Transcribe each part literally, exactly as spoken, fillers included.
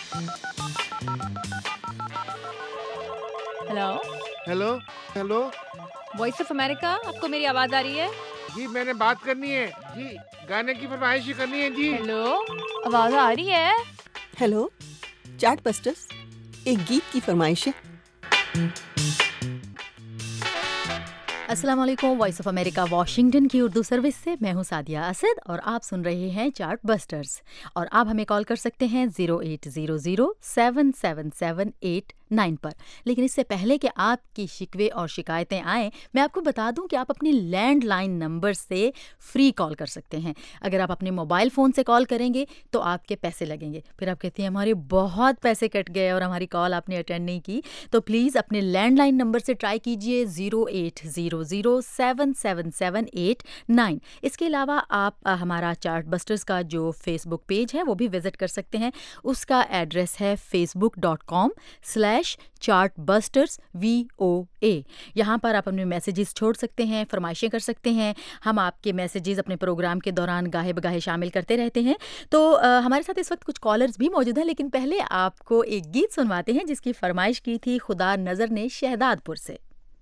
Hello. Hello hello. Voice of America, आपको मेरी आवाज आ रही है? जी मैंने बात करनी है जी, गाने की फरमाइश ही करनी है जी। हेलो, आवाज आ रही है? हेलो, चार्ट बस्टर्स, एक गीत की फरमाइश है। अस्सलाम वालेकुम। वॉइस ऑफ अमेरिका वाशिंगटन की उर्दू सर्विस से मैं हूं सादिया असद और आप सुन रहे हैं चार्ट बस्टर्स। और आप हमें कॉल कर सकते हैं zero eight zero zero seven seven seven eight nine पर। लेकिन इससे पहले कि आपकी शिकवे और शिकायतें आएँ, मैं आपको बता दूं कि आप अपनी लैंडलाइन नंबर से फ्री कॉल कर सकते हैं। अगर आप अपने मोबाइल फ़ोन से कॉल करेंगे तो आपके पैसे लगेंगे। फिर आप कहती हैं हमारे बहुत पैसे कट गए और हमारी कॉल आपने अटेंड नहीं की। तो प्लीज़ अपने लैंडलाइन नंबर से ट्राई कीजिए zero eight zero zero seven seven seven eight nine. इसके अलावा आप आ, हमारा चार्ट बस्टर्स का जो फेसबुक पेज है वो भी विजिट कर सकते हैं। उसका एड्रेस है Facebook dot com slash chart busters V O A. यहाँ पर आप अपने मैसेजेस छोड़ सकते हैं, फरमाइशें कर सकते हैं। हम आपके मैसेजेस अपने प्रोग्राम के दौरान गाहे बगाहे शामिल करते रहते हैं। तो आ, हमारे साथ इस वक्त कुछ कॉलर्स भी मौजूद हैं, लेकिन पहले आपको एक गीत सुनवाते हैं जिसकी फरमाइश की थी खुदा नजर ने शहदादपुर से।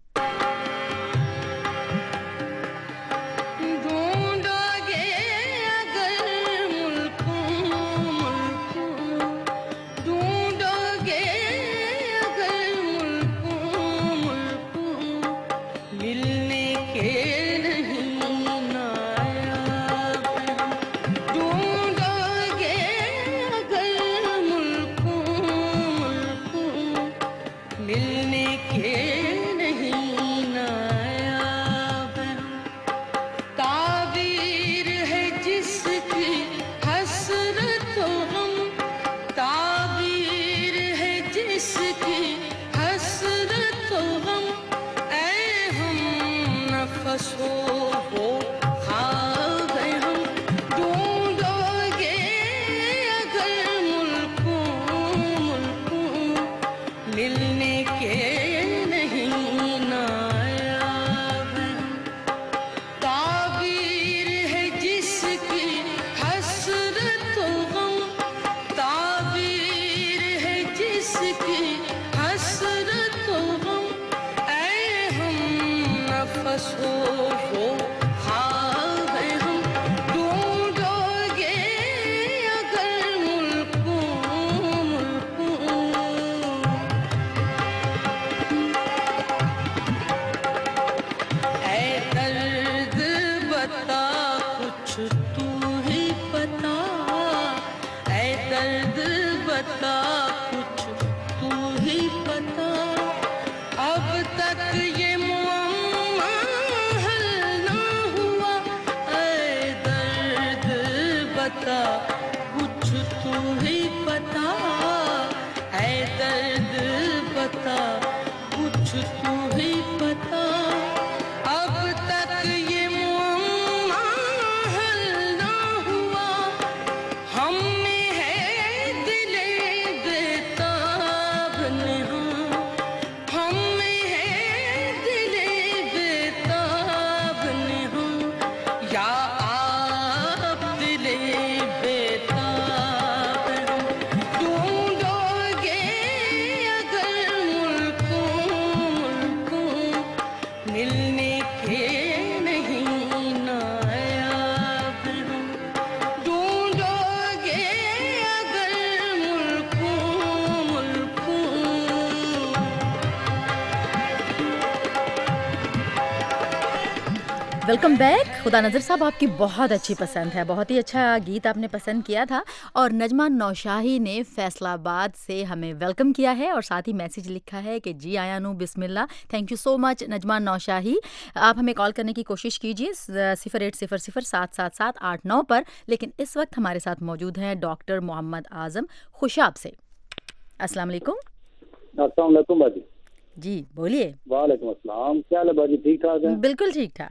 Welcome back. खुदा नज़र साहब, आपकी बहुत अच्छी पसंद है, बहुत ही अच्छा गीत आपने पसंद किया था। और नजमा नौशाही ने फैसलाबाद से हमें वेलकम किया है और साथ ही मैसेज लिखा है कि जी आया नू बिस्मिल्लाह। Thank you so much Najma Naushahi. आप हमें कॉल करने की कोशिश कीजिए सिफर एट सिफर सिफर सात सात सात आठ नौ पर। लेकिन इस वक्त हमारे साथ मौजूद हैं डॉक्टर मोहम्मद आजम खुशाब से। अस्सलाम वालेकुम। अस्सलाम वालेकुम बाजी। जी बोलिए। वालेकुम अस्सलाम। क्या हाल है बाजी, ठीक ठाक है? बिल्कुल ठीक ठाक।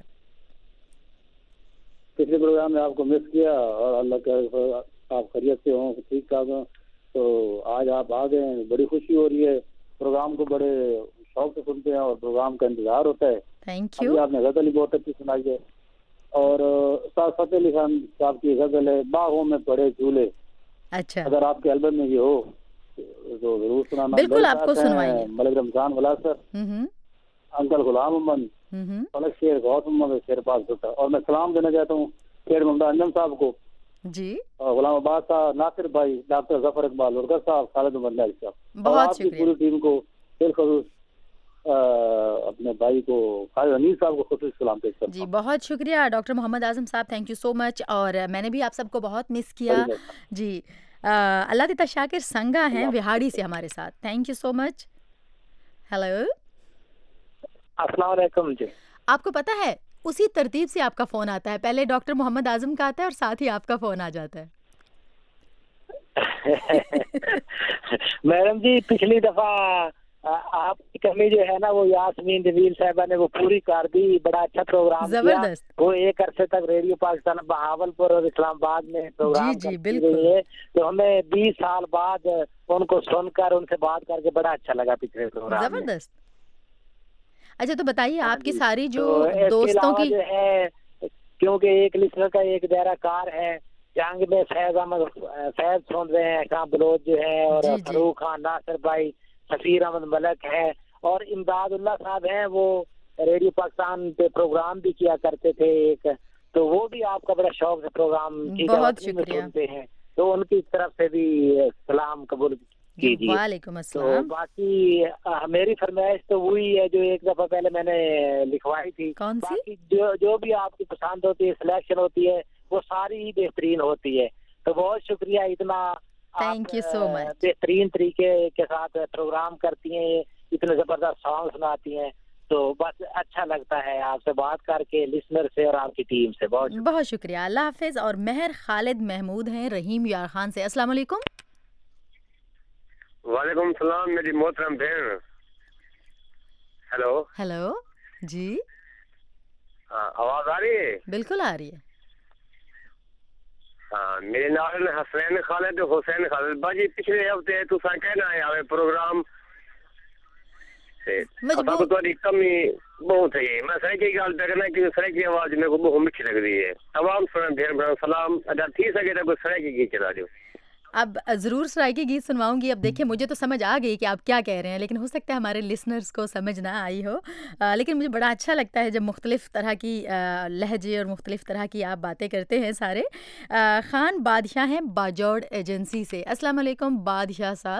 पिछले प्रोग्राम में आपको मिस किया और अल्लाह का आप खैरियत से हो, ठीक ठाक हो, तो आज आप आ गए हैं, बड़ी खुशी हो रही है। प्रोग्राम को बड़े शौक से सुनते हैं और प्रोग्राम का इंतजार होता है। Thank you. आपने गजल ही बहुत अच्छी सुनाई है और उस्ताद फतेह अली खान साहब की गजल है बाहों में पड़े झूले। अच्छा, अगर आपके एल्बम में ये हो तो जरूर सुनाना। बिल्कुल, मेरे आपको साथ हैं सुनवाएंगे। मलिक रमजान वलासर, हम्म अंकल गुलाम मोहम्मद, हम्म फलक शेर गौस मोहम्मद शेरपाल भुट्टा, और मैं सलाम देना चाहता हूँ शेर मोहम्मद अंजम साहब को, जी, और गुलाम अब्बास साहब, नासिर भाई, डॉक्टर जफर इकबाल लुड़कर साहब, खालिद उमर नाइक साहब, और बहुत आपकी शुक्रिया। पूरी टीम को, बिलखुसूस अपने भाई को खालिद हनीफ साहब को खुसूस सलाम पेश करता जी, हूँ। बहुत शुक्रिया डॉक्टर मोहम्मद आजम साहब, थैंक यू सो मच। और मैंने भी आप सबको बहुत मिस किया बड़ी जी। अ, अल्लाह दिता शाकिर संगा हैं अल्लाह विहाड़ी से हमारे साथ, thank you so much. Hello, अस्सलाम वालेकुम जी। आपको पता है उसी तरतीब से आपका फ़ोन आता है, पहले डॉक्टर मोहम्मद आजम का आता है और साथ ही आपका फ़ोन आ जाता है। मैडम जी, पिछली दफा आपकी कमी जो है ना वो यास्मीन जमील साहबा ने वो पूरी कर दी, बड़ा अच्छा प्रोग्राम किया। जबरदस्त। वो एक अरसे तक रेडियो पाकिस्तान बहावलपुर और इस्लामाबाद में प्रोग्राम जी, जी, करती बिल्कुल। रही है, तो हमें बीस साल बाद उनको सुनकर उनसे बात करके बड़ा अच्छा लगा पिछले प्रोग्राम में। जबरदस्त। अच्छा, तो बताइए हाँ आपकी जी। सारी जो तो इसके दोस्तों अलावा की जो है, क्योंकि एक लिस्टर का एक दायरा कार है, जंग में फैज अहमद फैज सुन रहे हैं, शाह बलोच जो है, और जी, जी। फरूक खान, नासिर भाई, सफीर अहमद मलक है, और इमदादुल्लाह साहब हैं, वो रेडियो पाकिस्तान पे प्रोग्राम भी किया करते थे एक, तो वो भी आपका बड़ा शौक से प्रोग्राम ठीक है, बहुत वतनी में शुक्रिया। सुनते हैं, तो उनकी तरफ से भी सलाम कबूल कीजिए। वालेकुम तो अस्सलाम। बाकी अ, मेरी फरमाइश तो वही है जो एक दफा पहले मैंने लिखवाई थी। कौन सी? बाकी जो जो भी आपकी पसंद होती है, सिलेक्शन होती है, वो सारी ही बेहतरीन होती है। तो बहुत शुक्रिया, इतना आप, Thank you so a, much. बेहतरीन तरीके के साथ प्रोग्राम करती हैं, इतने जबरदस्त सॉन्ग सुनाती हैं, तो बस अच्छा लगता है आपसे बात करके, लिसनर से और आपकी टीम से। बहुत शुक्रिया। बहुत शुक्रिया, अल्लाह हाफिज। और मेहर खालिद महमूद हैं रहीम यार खान से। अस्सलाम वालेकुम। वालेकुम सलाम मेरी मोहतरम बहन। हेलो, हेलो जी, हाँ, आवाज आ रही है? बिल्कुल आ रही है। हाँ, मेरे नाल हसनैन खालिद हुसैन खालिद बाजी पिछले हफ्ते तुसा कहना है आवे प्रोग्राम से मजबूर- असा तो कमी बहुत है। मैं सही की गल देखना कि सही की आवाज मेरे को बहुत मीठी लग रही है। तमाम सुन बहन बहन सलाम, अगर थी सके तो कोई सही की गीत चला दो। अब ज़रूर सराइकी गीत सुनवाऊंगी। अब देखिए, मुझे तो समझ आ गई कि आप क्या कह रहे हैं, लेकिन हो सकता है हमारे लिसनर्स को समझ ना आई हो। आ, लेकिन मुझे बड़ा अच्छा लगता है जब मुख्तलिफ़ तरह की आ, लहजे और मुख्तलिफ़ तरह की आप बातें करते हैं सारे। आ, खान बादशाह हैं बाजौड़ एजेंसी से। अस्सलाम वालेकुम बादशाह साहब।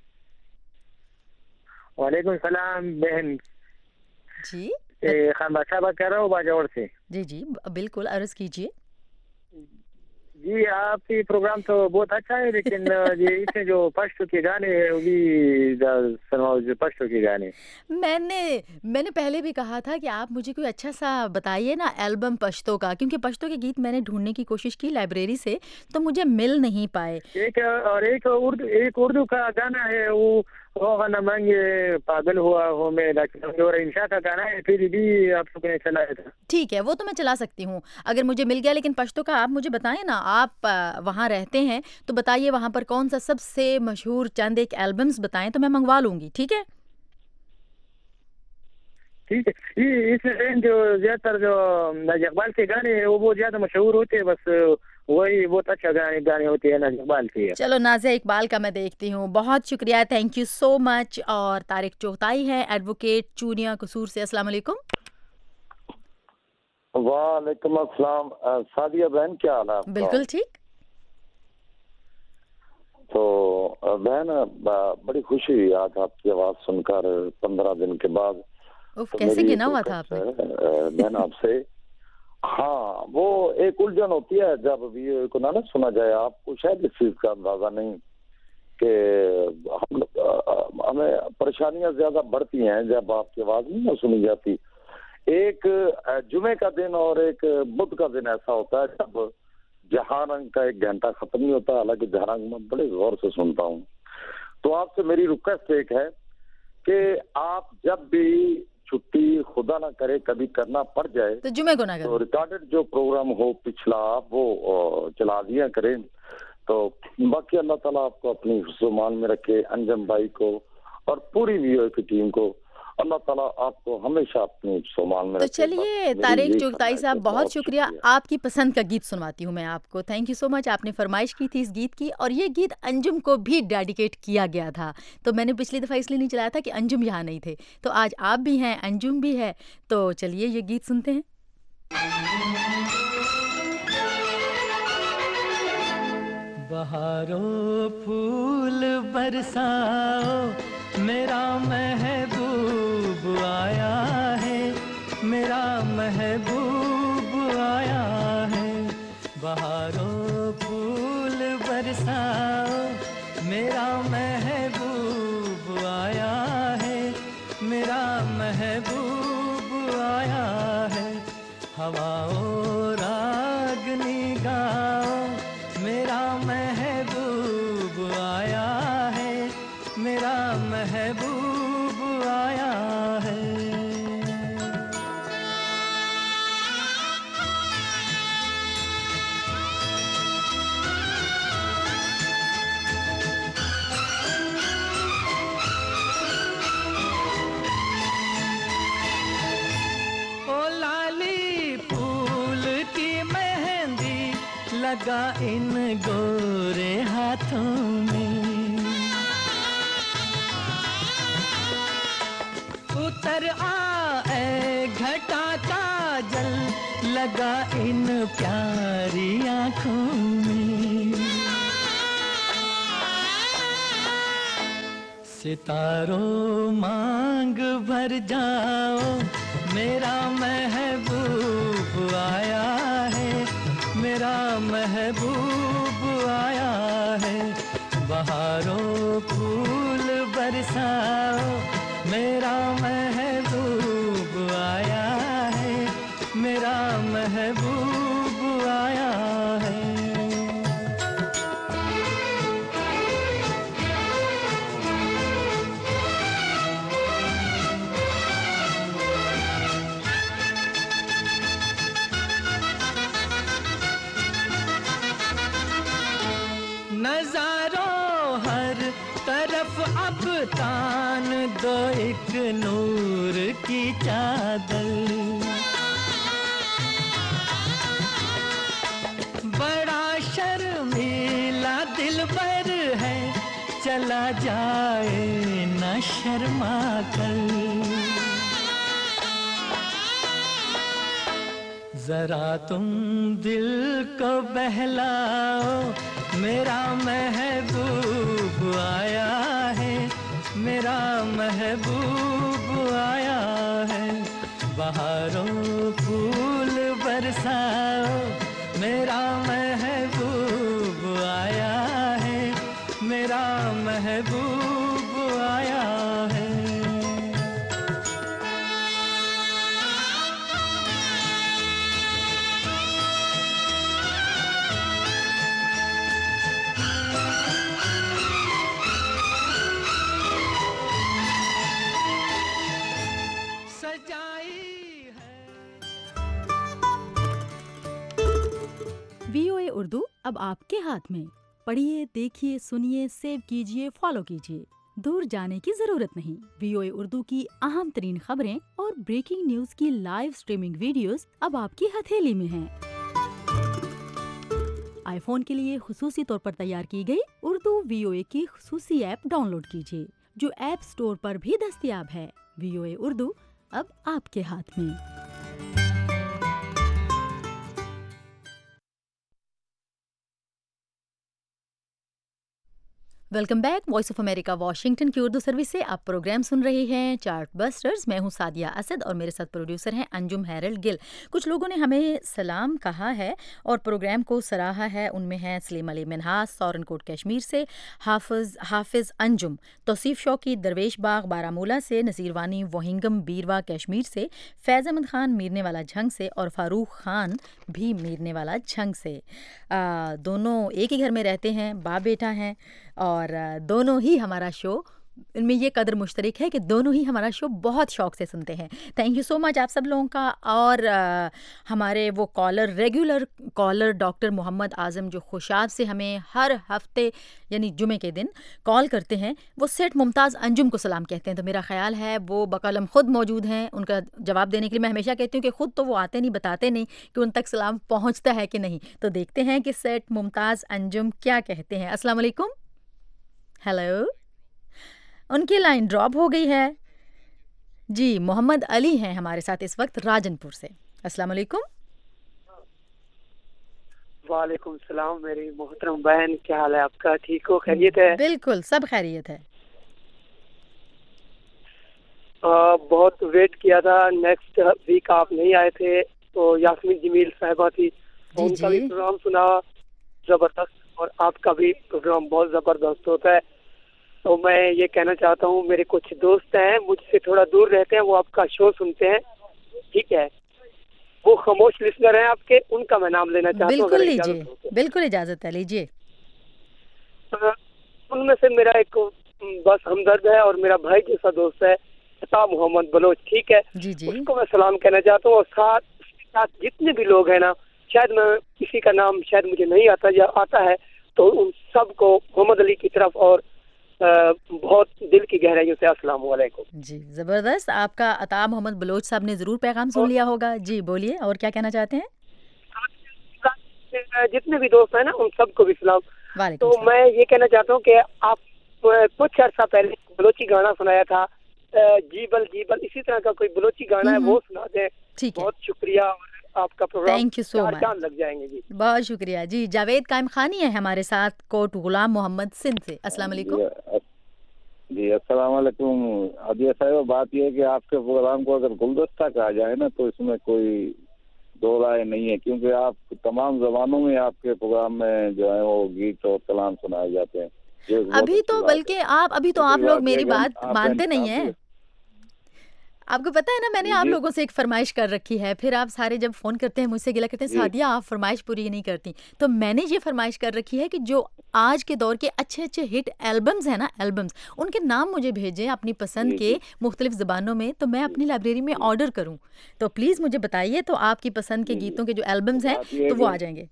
वालेकुम सलाम बहन, जी ए, खान बादशाह बात कर रहा हूँ बाजौड़ से। जी जी, ब- बिल्कुल अर्ज़ कीजिए। जी, आपकी प्रोग्राम तो बहुत अच्छा है, लेकिन ये इसमें जो पश्तो के गाने हैं वो भी सुनाओ, जो पश्तो के गाने। मैंने मैंने पहले भी कहा था कि आप मुझे कोई अच्छा सा बताइए ना एल्बम पश्तो का, क्योंकि पश्तो के गीत मैंने ढूंढने की कोशिश की लाइब्रेरी से, तो मुझे मिल नहीं पाए। एक और एक उर्दू एक उर्दू का गाना है, वो वो गाना मांगे पागल हुआ हो मैं, लेकिन और इंशा का गाना है, फिर भी आप लोगों ने चलाया था। ठीक है, वो तो मैं चला सकती हूँ अगर मुझे मिल गया, लेकिन पश्तो का आप मुझे बताएं ना। आप आ, वहाँ रहते हैं तो बताइए वहाँ पर कौन सा सबसे मशहूर चंद एक एल्बम्स बताएं तो मैं मंगवा लूँगी। ठीक है, ठीक है। ये इसमें जो ज्यादातर जो इकबाल के गाने हैं वो बहुत ज्यादा मशहूर होते हैं, बस वही बहुत अच्छा गाने गाने होते हैं ना इकबाल के। चलो नाज़िया इकबाल का मैं देखती हूँ। बहुत शुक्रिया, थैंक यू सो मच। और तारिक चौथाई है एडवोकेट चूनिया कसूर से। अस्सलाम वालेकुम। वालेकुम अस्सलाम। अ, सादिया बहन, क्या हाल है आपका? बिल्कुल ठीक। तो अ, बहन, ब- बड़ी खुशी हुई आज आपकी आवाज सुनकर पंद्रह दिन के बाद। उफ, तो कैसे मेरी गिना एक हुआ था रिक्वेस्ट आपने? है, अ, बहन आपसे। हाँ, वो एक उलझन होती है जब भी को ना ना सुना जाए। आपको शायद इस चीज का अंदाजा नहीं कि हम अ, हमें परेशानियां ज्यादा बढ़ती हैं जब आपकी आवाज नहीं ना सुनी जाती। एक अ, जुमे का दिन और एक बुध का दिन ऐसा होता है जब जहां रंग का एक घंटा खत्म नहीं होता, हालांकि जहां रंग मैं बड़े गौर से सुनता हूँ। तो आपसे मेरी रिक्वेस्ट एक है कि आप जब भी छुट्टी खुदा ना करे कभी करना पड़ जाए तो जुमे को ना तो करो। रिकॉर्डेड जो प्रोग्राम हो पिछला आप वो अ, चला दिया करें। तो बाकी अल्लाह ताला आपको अपनी हुस्न-ए-मान में रखे, अंजम भाई को और पूरी वीओ की टीम को। अल्लाह ताला आपको हमेशा अपने सोमान में तो रखे। बस चलिए मेरी तारिक यही चुगताई फरमाइश है। साहब, बहुत बहुत शुक्रिया। शुक्रिया। आपकी पसंद का गीत सुनवाती हूँ मैं आपको। Thank you so much. आपने फरमाइश की थी इस गीत की और ये गीत अंजुम को भी डेडिकेट किया गया था। तो मैंने पिछली दफ़ा इसलिए नहीं चलाया था कि अंजुम यहाँ नहीं थे, तो आज आप भी हैं, अंजुम भी है, तो चलिए ये गीत सुनते हैं। बहारों फूल बरसाओ, मेरा महबूब आया है, मेरा महबूब आया है। बहारों फूल बरसाओ, मेरा महबूब आया है, मेरा महबूब आया है। हवाओं रागनी गाओ, मेरा महबूब आया है, मेरा महबूब आया है। ओ लाली फूल की मेहंदी लगा इन गोरे हाथों में, उतर आए घटा का जल लगा इन प्यारी आँखों में। सितारों मांग भर जाओ, मेरा महबूब आया है, मेरा महबूब आया है। बहारों फूल बरसाओ, मेरा महबूब आया है, मेरा महबूब आया है। नजारों हर तरफ अब तान दो एक नूर की चादर, बड़ा शर्मीला दिलबर है, चला जाए न शर्मा कर। जरा तुम दिल को बहलाओ, मेरा महबूब आया है, मेरा महबूब आया है। बहारों फूल बरसाओ, मेरा महबूब आया है, मेरा महबूब आया है। वीओए उर्दू अब आपके हाथ में। पढ़िए, देखिए, सुनिए, सेव कीजिए, फॉलो कीजिए। दूर जाने की जरूरत नहीं। वीओए उर्दू की अहम तरीन खबरें और ब्रेकिंग न्यूज की लाइव स्ट्रीमिंग वीडियोस अब आपकी हथेली में हैं। आईफोन के लिए खुसूसी तौर पर तैयार की गई उर्दू वीओए की खुसूसी ऐप डाउनलोड कीजिए, जो ऐप स्टोर पर भी दस्तयाब है। वीओए उर्दू अब आपके हाथ में। Welcome back. Voice of America Washington की उर्दू सर्विस से आप प्रोग्राम सुन रहे हैं चार्ट बस्टर्स। मैं हूं सादिया असद और मेरे साथ प्रोड्यूसर हैं अंजुम हैरल्ड गिल। कुछ लोगों ने हमें सलाम कहा है और प्रोग्राम को सराहा है। उनमें हैं सलीम अली मिनहास सौरनकोट कश्मीर से, हाफिज हाफिज अंजुम तौसीफ शौकी दरवेश बाग बारामूला से, नसीरवानी वोहिंगम बीरवा कश्मीर से, फैज़ अहमद खान मीरने वाला झंग से और फारूक खान भी मीरने वाला झंग से। आ, दोनों एक ही घर में रहते हैं, बाप बेटा हैं और दोनों ही हमारा शो इनमें ये कदर मुश्तरक है कि दोनों ही हमारा शो बहुत शौक से सुनते हैं। थैंक यू सो मच आप सब लोगों का। और आ, हमारे वो caller, regular caller doctor Mohammad Azam जो खुशाब से हमें हर हफ्ते यानी जुमे के दिन कॉल करते हैं, वो सेठ मुमताज़ अंजुम को सलाम कहते हैं। तो मेरा ख्याल है वो बकलम ख़ुद मौजूद हैं उनका जवाब देने के लिए। मैं हमेशा कहती हूँ कि ख़ुद तो वो आते नहीं, बताते नहीं कि उन तक सलाम पहुँचता है कि नहीं। तो देखते हैं कि सेठ मुमताज़ अंजुम क्या कहते हैं। अस्सलाम वालेकुम। हेलो, उनकी लाइन ड्रॉप हो गई है जी। मोहम्मद अली हैं हमारे साथ इस वक्त राजनपुर से। अस्सलाम वालेकुम। वालेकुम सलाम मेरी मोहतरम बहन, क्या हाल है आपका? ठीक हो, खैरियत है? बिल्कुल सब खैरियत है। आ, बहुत वेट किया था, नेक्स्ट वीक आप नहीं आए थे तो यास्मीन जमील साहिबा थी, तो उनका भी प्रोग्राम सुना जबरदस्त, और आपका भी प्रोग्राम बहुत जबरदस्त होता है। तो मैं ये कहना चाहता हूँ, मेरे कुछ दोस्त हैं मुझसे थोड़ा दूर रहते हैं, वो आपका शो सुनते हैं, ठीक है, वो खामोश लिसनर हैं आपके, उनका मैं नाम लेना चाहता हूँ। बिल्कुल लीजिए, बिल्कुल इजाजत है, लीजिए। उनमें से मेरा एक बस हमदर्द है और मेरा भाई जैसा दोस्त है अता मोहम्मद बलोच, ठीक है, जी जी। उसको मैं सलाम कहना चाहता हूँ। और साथ साथ जितने भी लोग हैं ना, शायद मैं किसी का नाम शायद मुझे नहीं आता या आता है, तो उन सबको मोहम्मद अली की तरफ और आ, बहुत दिल की गहराइयों से अस्सलाम वालेकुम। जी जबरदस्त, आपका अता मोहम्मद बलोच साहब ने जरूर पैगाम सुन लिया होगा। जी बोलिए, और क्या कहना चाहते हैं? जितने भी दोस्त हैं ना उन सबको भी सलाम। वालेकुम। तो मैं ये कहना चाहता हूँ कि आप कुछ अर्सा पहले बलोची गाना सुनाया था, जीबल जीबल, इसी तरह का कोई बलोची गाना है वो सुना दें। ठीक है, बहुत शुक्रिया, आपका programme thank you so much, चांद लग जाएंगे जी। बहुत शुक्रिया जी। जावेद कायम खानी है हमारे साथ कोट गुलाम मोहम्मद सिंध से। अस्सलाम वालेकुम। जी अस्सलाम वालेकुम। आदिया साहब, बात यह है कि आपके प्रोग्राम को अगर गुलदस्ता कहा जाए ना तो इसमें कोई दो राय नहीं है, क्योंकि आप तमाम जबानों में आपके प्रोग्राम में जो है वो गीत और कलाम सुनाए जाते हैं। अभी तो बल्कि आप अभी तो आप लोग मेरी बात मानते नहीं है। आपको पता है ना, मैंने आप लोगों से एक फरमाइश कर रखी है, फिर आप सारे जब फोन करते हैं मुझसे गिला करते हैं सादिया आप फरमाइश पूरी नहीं करती। तो मैंने ये फरमाइश कर रखी है कि जो आज के दौर के अच्छे अच्छे हिट एल्बम्स हैं ना, एल्बम्स, उनके नाम मुझे भेजें अपनी पसंद के मुख्तलिफ ज़बानों में, तो मैं अपनी लाइब्रेरी में ऑर्डर करूँ। तो प्लीज़ मुझे बताइए, तो आपकी पसंद के गीतों के जो एल्बम्स हैं तो वो आ जाएंगे।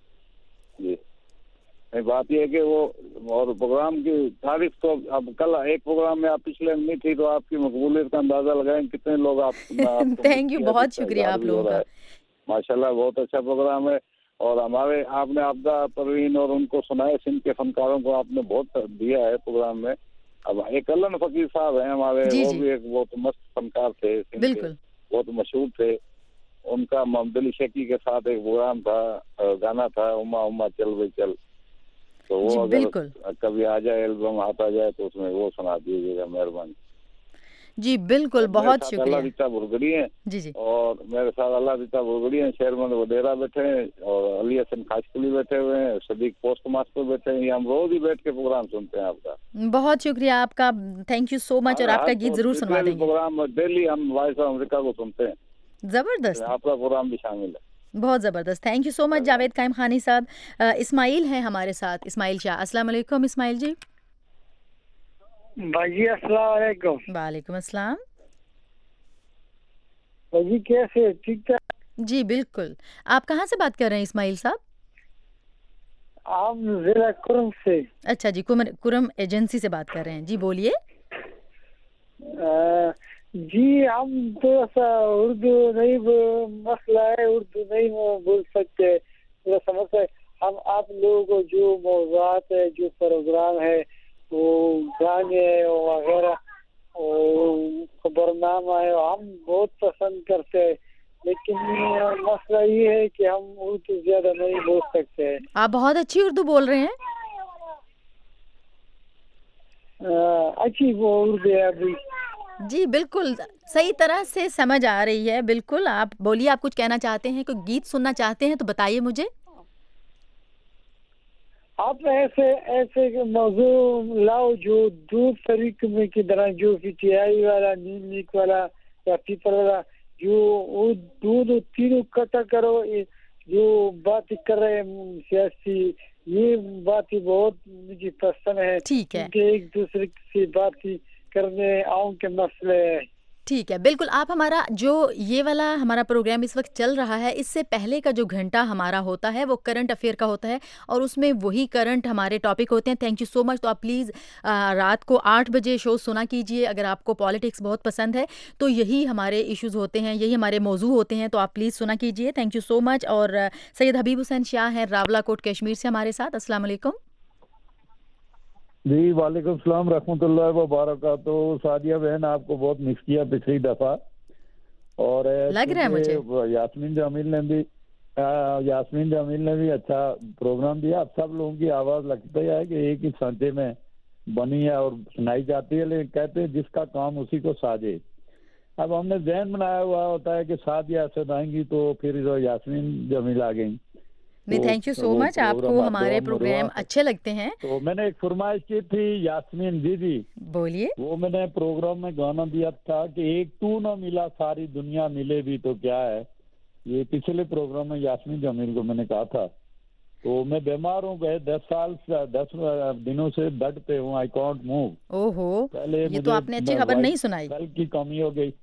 बात यह है कि वो और प्रोग्राम की तारीफ तो अब कल एक प्रोग्राम में आप पिछले नहीं थी, तो आपकी मकबूलियत का अंदाजा लगाएं कितने लोग आप थैंक यू, बहुत शुक्रिया आप लोगों का, माशाल्लाह बहुत अच्छा प्रोग्राम है। और हमारे आपने आपदा परवीन और उनको सुनाए, सिंध के फनकारों को आपने बहुत दिया है प्रोग्राम में। अब एक अल्लन फकीर साहब हैं हमारे, वो भी एक बहुत मस्त फनकार थे, बिल्कुल बहुत मशहूर थे। उनका मोहम्मद अली शकी के साथ एक प्रोग्राम था, गाना था उमा उमा चल भाई चल, तो वो अगर कभी आ जाए एल्बम आता जाए तो उसमें वो सुना दीजिएगा, मेहरबानी जी। बिल्कुल, बहुत शुक्रिया। अल्लाह दीता बुरगड़ी हैं जी जी, और मेरे साथ अल्लाह दीता बुरगड़ी हैं, शेरमंद वडेरा बैठे हैं, और अली हसन खाशकुली बैठे हुए हैं, सदीक पोस्ट मास्टर बैठे हैं। हम रोज ही बैठ के प्रोग्राम सुनते हैं आपका। बहुत शुक्रिया आपका, थैंक यू सो मच। और आपका गीत जरूर सुनवा देंगे। प्रोग्राम डेली हम वॉइस ऑफ अमेरिका को सुनते हैं, जबरदस्त, आपका प्रोग्राम भी शामिल है, बहुत ज़बरदस्त। Thank you so much Javed Qaim Khani साहब। इस्माइल हैं हमारे साथ, इस्माइल शाह। अस्सलाम वालेकुम इस्माइल जी। भाजी अस्सलाम वालेकुम। वालेकुम अस्सलाम। भाजी कैसे, ठीक ठाक? जी बिल्कुल। आप कहाँ से बात कर रहे हैं इस्माइल साहब? आप जिला कुरम से। अच्छा जी, कुरम एजेंसी से बात कर रहे हैं जी, बोलिए। जी हम थोड़ा सा उर्दू नहीं, मसला है उर्दू नहीं बोल सकते, थोड़ा समझ है। हम आप लोगों को जो मौज़ूआत है, जो प्रोग्राम है, वो गाने वगैरह खबरनामा है, हम बहुत पसंद करते हैं, लेकिन मसला ये है कि हम उर्दू ज्यादा नहीं बोल सकते हैं। आप बहुत अच्छी उर्दू बोल रहे हैं। आ, अच्छी वो उर्दू है अभी जी, बिल्कुल सही तरह से समझ आ रही है। बिल्कुल, आप बोलिए, आप कुछ कहना चाहते हैं, कोई गीत सुनना चाहते हैं तो बताइए मुझे। आप ऐसे ऐसे मौजू लाओ जो दूध तरीके में की तरह, जो पिटियाई वाला, नीम वाला या पीपल वाला, जो दूध तीनों इकट्ठा करो, जो बात कर रहे हैं सियासी, ये बात ही बहुत मुझे पसंद है। ठीक है, कि एक दूसरे से बात करने आऊं के मसले। ठीक है, बिल्कुल। आप हमारा जो ये वाला हमारा प्रोग्राम इस वक्त चल रहा है, इससे पहले का जो घंटा हमारा होता है वो करंट अफेयर का होता है और उसमें वही करंट हमारे टॉपिक होते हैं। Thank you so much. तो आप प्लीज़ रात को आठ बजे शो सुना कीजिए। अगर आपको पॉलिटिक्स बहुत पसंद है तो यही हमारे इश्यूज़ होते हैं, यही हमारे मौजू होते हैं, तो आप प्लीज़ सुना कीजिए। Thank you so much. और सैयद हबीब हुसैन शाह हैं रावलाकोट कश्मीर से हमारे साथ। अस्सलाम वालेकुम। जी वालेकुम सलाम रहमतुल्लाह व बरकातहू। सादिया बहन, आपको बहुत मिस किया पिछली दफा, और लग रहा है मुझे यास्मीन जमील ने भी यास्मीन जमील ने भी अच्छा प्रोग्राम दिया। अब सब लोगों की आवाज लगता है कि एक ही सांचे में बनी है और सुनाई जाती है, लेकिन कहते हैं जिसका काम उसी को साजे। अब हमने जहन बनाया हुआ होता है कि सादिया से आएंगी तो फिर यास्मीन जमील आ गई। नहीं, थैंक यू सो मच। आपको हमारे प्रोग्राम अच्छे लगते हैं। तो मैंने एक फरमाइश की थी यास्मीन जी जी, बोलिए। वो मैंने प्रोग्राम में गाना दिया था कि एक तू ना मिला सारी दुनिया मिले भी तो क्या है। ये पिछले प्रोग्राम में यास्मीन जमील को मैंने कहा था। तो मैं बीमार हूँ, गए दस साल दस दिनों से बेड पे हूँ, आई कॉन्ट मूव। ओहो, पहले ये तो आपने अच्छी खबर नहीं सुनाई। सेल की कमी हो गई।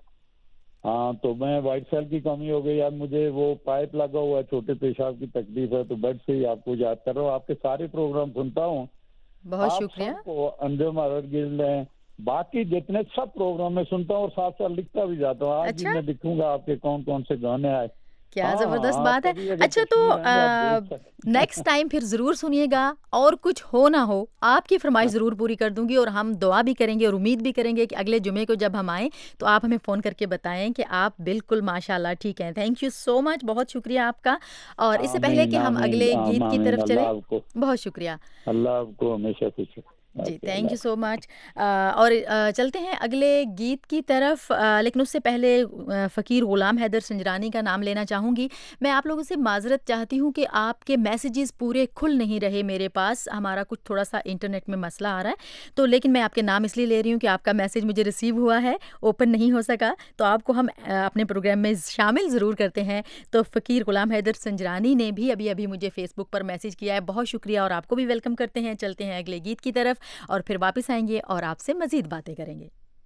हाँ, तो मैं व्हाइट सेल की कमी हो गई। अब मुझे वो पाइप लगा हुआ है, छोटे पेशाब की तकलीफ है, तो बेड से ही आपको याद कर रहा हूँ। आपके सारे प्रोग्राम सुनता हूँ। बहुत शुक्रिया। अंजुम अरब गिल्ड है, बाकी जितने सब प्रोग्राम में सुनता हूँ और साथ साथ लिखता भी जाता हूँ। आज अच्छा? भी मैं दिखूंगा आपके कौन कौन से गाने आए। क्या हाँ, जबरदस्त हाँ, बात है। अच्छा, तो नेक्स्ट टाइम फिर जरूर सुनिएगा, और कुछ हो ना हो आपकी फरमाइश जरूर पूरी कर दूंगी, और हम दुआ भी करेंगे और उम्मीद भी करेंगे कि अगले जुमे को जब हम आए तो आप हमें फ़ोन करके बताएं कि आप बिल्कुल माशाल्लाह ठीक हैं। थैंक यू सो मच, बहुत शुक्रिया आपका। और इससे पहले कि हम अगले गीत की तरफ चले, बहुत शुक्रिया। अल्लाह आपको हमेशा खुश रखे। जी, थैंक यू सो मच। और आ, चलते हैं अगले गीत की तरफ, आ, लेकिन उससे पहले फ़कीर ग़ुलाम हैदर संजरानी का नाम लेना चाहूँगी। मैं आप लोगों से माजरत चाहती हूँ कि आपके मैसेजेस पूरे खुल नहीं रहे मेरे पास, हमारा कुछ थोड़ा सा इंटरनेट में मसला आ रहा है, तो लेकिन मैं आपके नाम इसलिए ले रही हूँ कि आपका मैसेज मुझे रिसीव हुआ है, ओपन नहीं हो सका, तो आपको हम अपने प्रोग्राम में शामिल ज़रूर करते हैं। तो फ़कीर ग़ुलाम हैदर संजरानी ने भी अभी अभी मुझे फ़ेसबुक पर मैसेज किया है, बहुत शुक्रिया, और आपको भी वेलकम करते हैं। चलते हैं अगले गीत की तरफ और फिर वापस आएंगे और आपसे मजीद बातें करेंगे।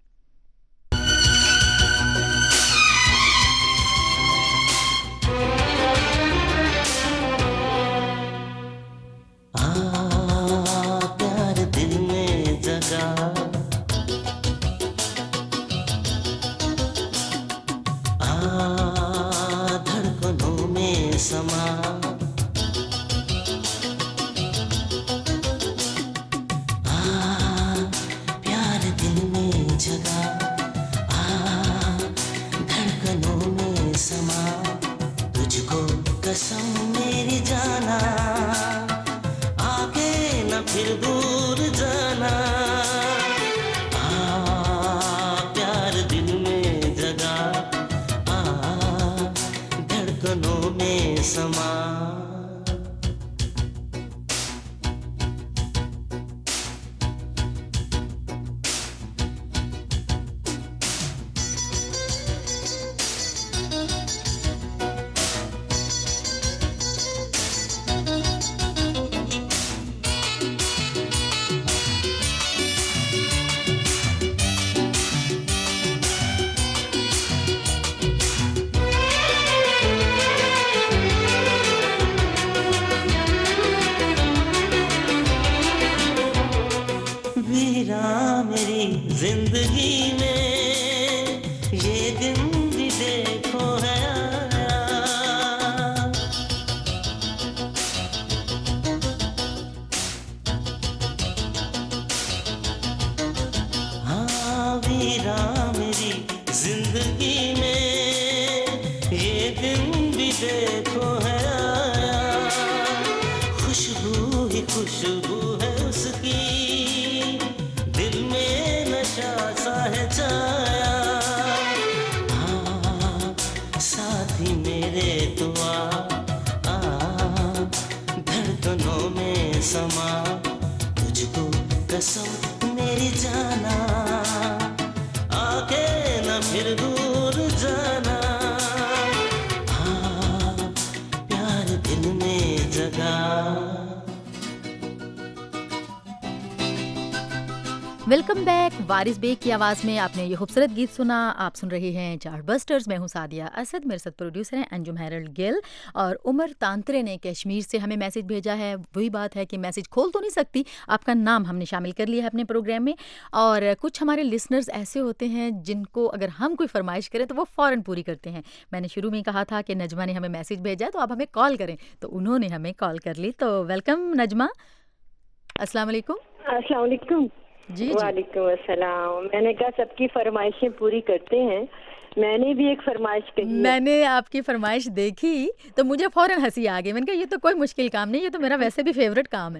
आ प्यार दिल में जगा, आ धड़कनों में समा, कसम मेरी जाना, आगे न फिर दूर जाना। आ प्यार दिल में जगा, आ धड़कनों में समा। जिंदगी में ये दिन भी देखो है आया, हाँ वीरा मेरी जिंदगी में ये दिन भी देखो है आया। खुशबू ही खुशबू है उसकी, दिल में नशा सा है छाया। हाँ साथी मेरे दुआ, आ धड़कनों में समा। तुझको कसम मेरी जाना, आके न फिर दूर जाना। हाँ वेलकम बैक। वारिस बेग की आवाज़ में आपने ये खूबसूरत गीत सुना। आप सुन रहे हैं चार्ट बस्टर्स। मैं हूँ सादिया असद, मेरे साथ प्रोड्यूसर हैं अंजुम हैरल्ड गिल और उमर तांत्रे ने कश्मीर से हमें मैसेज भेजा है। वही बात है कि मैसेज खोल तो नहीं सकती, आपका नाम हमने शामिल कर लिया है अपने प्रोग्राम में। और कुछ हमारे लिसनर्स ऐसे होते हैं जिनको अगर हम कोई फरमाइश करें तो वो फ़ौरन पूरी करते हैं। मैंने शुरू में कहा था कि नजमा ने हमें मैसेज भेजा तो आप हमें कॉल करें, तो उन्होंने हमें कॉल कर ली। तो वेलकम नजमा, अस्सलाम वालेकुम। अस्सलाम वालेकुम। जी वालेकुम अस्सलाम। मैंने कहा सबकी फरमाइशें पूरी करते हैं, मैंने भी एक फरमाइश कही। मैंने आपकी फरमाइश देखी तो मुझे फौरन हंसी आ गई। मैंने कहा ये तो कोई मुश्किल काम नहीं, ये तो मेरा वैसे भी फेवरेट काम है।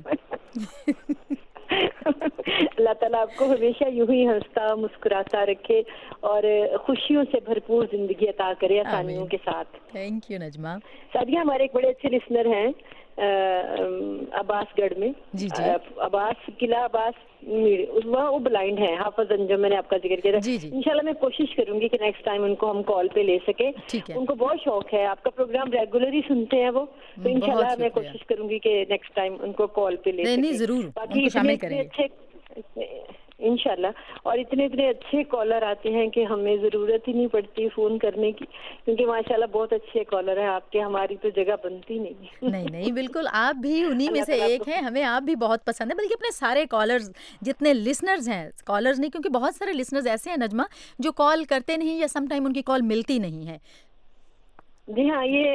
अल्लाह ताला आपको हमेशा यूं ही हंसता मुस्कुराता रखे और खुशियों से भरपूर जिंदगी अता करे आसानियों के साथ। Thank you Najma. सादिया, हमारे एक बड़े अच्छे लिसनर हैं अब्बासगढ़ में। जी जी। अब्बास किला अब्बास वहाँ वो ब्लाइंड है, हाफिज अंजुम, मैंने आपका जिक्र किया। जी जी। इंशाल्लाह मैं कोशिश करूंगी कि नेक्स्ट टाइम उनको हम कॉल पे ले सके। ठीक है। उनको बहुत शौक है, आपका प्रोग्राम रेगुलरली सुनते हैं वो, तो इंशाल्लाह मैं कोशिश करूंगी कि नेक्स्ट टाइम उनको कॉल पे ले सके। नहीं जरूर, बाकी शामिल करेंगे इंशाल्लाह। और इतने इतने अच्छे कॉलर आते हैं कि हमें ज़रूरत ही नहीं पड़ती फ़ोन करने की, क्योंकि माशाल्लाह बहुत अच्छे कॉलर हैं आपके, हमारी तो जगह बनती नहीं। नहीं नहीं बिल्कुल, आप भी उन्हीं में से एक हैं। हमें आप भी बहुत पसंद है, बल्कि अपने सारे कॉलर्स जितने लिसनर्स हैं, कॉलर्स नहीं क्योंकि बहुत सारे लिसनर्स ऐसे हैं नजमा जो कॉल करते नहीं या सम टाइम उनकी कॉल मिलती नहीं है। जी हाँ, ये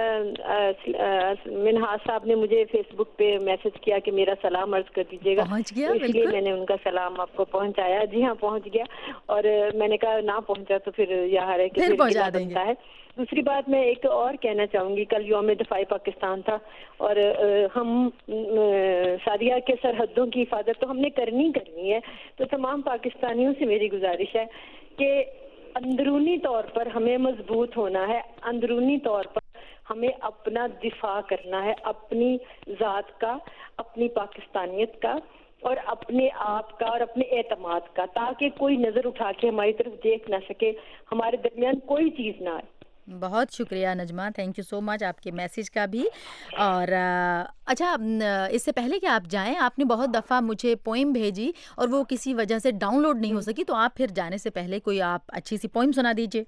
मिनहाज साहब ने मुझे फेसबुक पे मैसेज किया कि मेरा सलाम अर्ज कर दीजिएगा। पहुंच गया, तो इसलिए मैंने उनका सलाम आपको पहुंचाया। जी हाँ, पहुंच गया। और मैंने कहा ना पहुंचा तो फिर यहाँ है कि फिर पहुंचा देंगे है। दूसरी बात मैं एक और कहना चाहूंगी, कल यौम दिफाई पाकिस्तान था और हम सादिया के सरहदों की हिफाजत तो हमने करनी करनी है। तो तमाम पाकिस्तानियों से मेरी गुजारिश है कि अंदरूनी तौर पर हमें मजबूत होना है, अंदरूनी तौर पर हमें अपना दिफा करना है, अपनी ज़ात का, अपनी पाकिस्तानियत का और अपने आप का और अपने एतमाद का, ताकि कोई नज़र उठा के हमारी तरफ देख ना सके, हमारे दरमियान कोई चीज़ ना आए। बहुत शुक्रिया Najma, thank you so much आपके मैसेज का भी। और अच्छा, इससे पहले कि आप जाएं, आपने बहुत दफ़ा मुझे पोइम भेजी और वो किसी वजह से डाउनलोड नहीं हो सकी, तो आप फिर जाने से पहले कोई आप अच्छी सी पोइम सुना दीजिए।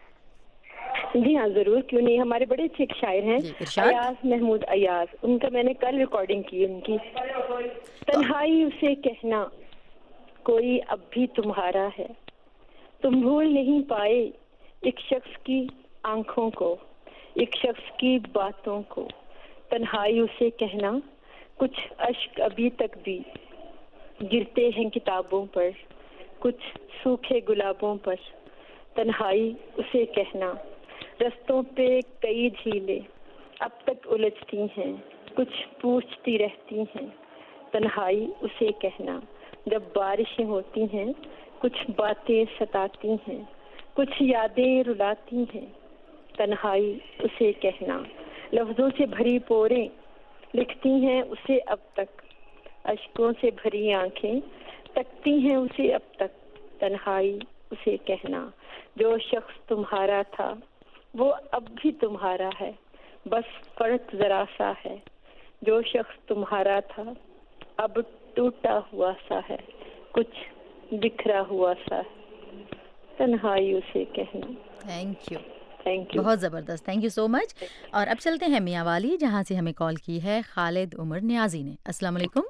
जी हाँ जरूर, क्यों नहीं। हमारे बड़े अच्छे एक शायर हैं अयाज महमूद अयाज, उनका मैंने कल रिकॉर्डिंग की उनकी। तन्हाई उसे कहना कोई अब भी तुम्हारा है, तुम भूल नहीं पाए एक शख्स की आंखों को, एक शख्स की बातों को। तन्हाई उसे कहना कुछ अश्क अभी तक भी गिरते हैं किताबों पर, कुछ सूखे गुलाबों पर। तन्हाई उसे कहना रस्तों पे कई झीलें अब तक उलझती हैं, कुछ पूछती रहती हैं। तन्हाई उसे कहना जब बारिशें होती हैं, कुछ बातें सताती हैं, कुछ यादें रुलाती हैं। तन्हाई उसे कहना लफ्जों से भरी पोरें लिखती हैं उसे अब तक, अश्कों से भरी आंखें तकती हैं उसे अब तक। तन्हाई उसे कहना जो शख्स तुम्हारा था वो अब भी तुम्हारा है, बस फर्क जरा सा है। जो शख्स तुम्हारा था अब टूटा हुआ सा है, कुछ बिखरा हुआ सा है। तन्हाई उसे कहना। थैंक यू, थैंक यू, बहुत ज़बरदस्त, थैंक यू सो मच। और अब चलते हैं मियाँ वाली, जहाँ से हमें कॉल की है खालिद उमर न्याजी ने। अस्सलाम वालेकुम।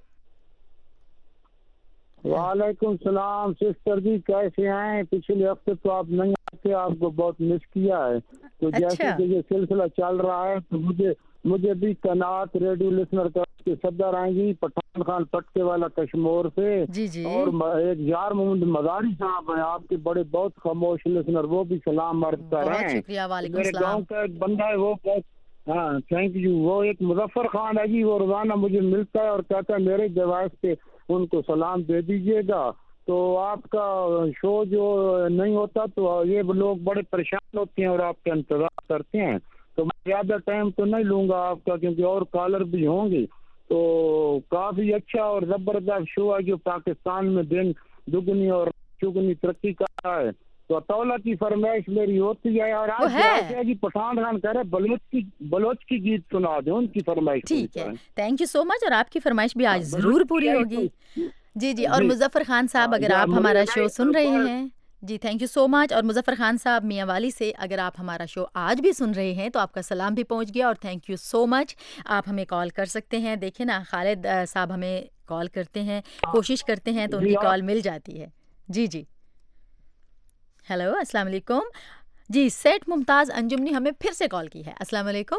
वालेकुम सलाम सिस्टर जी, कैसे हैं? पिछले हफ्ते तो आप नहीं आते, आपको बहुत मिस किया है। तो अच्छा। जैसे कि ये सिलसिला चल रहा है तो मुझे मुझे भी कनात रेडियो लिसनर का सदर आएंगी पठान खान पटके वाला कश्मीर से। जी जी। और एक यार मोहम्मद मदारी साहब हैं आपके बड़े बहुत खामोश लिसनर, वो भी सलाम अर्ज कर रहे हैं। शुक्रिया, वालेकुम मेरे सलाम। गाँव का एक बंदा है वो बहुत, हाँ थैंक यू, वो एक मुजफ्फर खान है जी, वो रोजाना मुझे मिलता है और कहता है मेरे डिवाइस पे उनको सलाम दे दीजिएगा। तो आपका शो जो नहीं होता तो ये लोग बड़े परेशान होते हैं और आपका इंतजार करते हैं। तो मैं ज़्यादा टाइम तो नहीं लूँगा आपका, क्योंकि और कॉलर भी होंगे। तो काफ़ी अच्छा और ज़बरदस्त शो है जो पाकिस्तान में दिन दुगनी और चुगनी तरक्की कर रहा है। तो तौला की फरमाइश मेरी होती है और आज है कि पठान खान कह रहे बलोच की बलोच की गीत सुना दे, उनकी फरमाइश। ठीक है, थैंक यू सो मच। और आपकी फरमाइश भी आज जरूर पूरी होगी। जी जी और मुजफ्फर खान साहब अगर आप हमारा शो सुन रहे हैं जी थैंक यू सो मच। और मुजफ्फर खान साहब मियाँ वाली से अगर आप हमारा शो आज भी सुन रहे हैं तो आपका सलाम भी पहुंच गया और थैंक यू सो मच। आप हमें कॉल कर सकते हैं। देखिए ना खालिद साहब हमें कॉल करते हैं, कोशिश करते हैं तो उनकी कॉल मिल जाती है। जी जी हेलो अस्सलाम वालेकुम। जी सेठ मुमताज़ अंजुम ने हमें फिर से कॉल की है। अस्सलाम वालेकुम।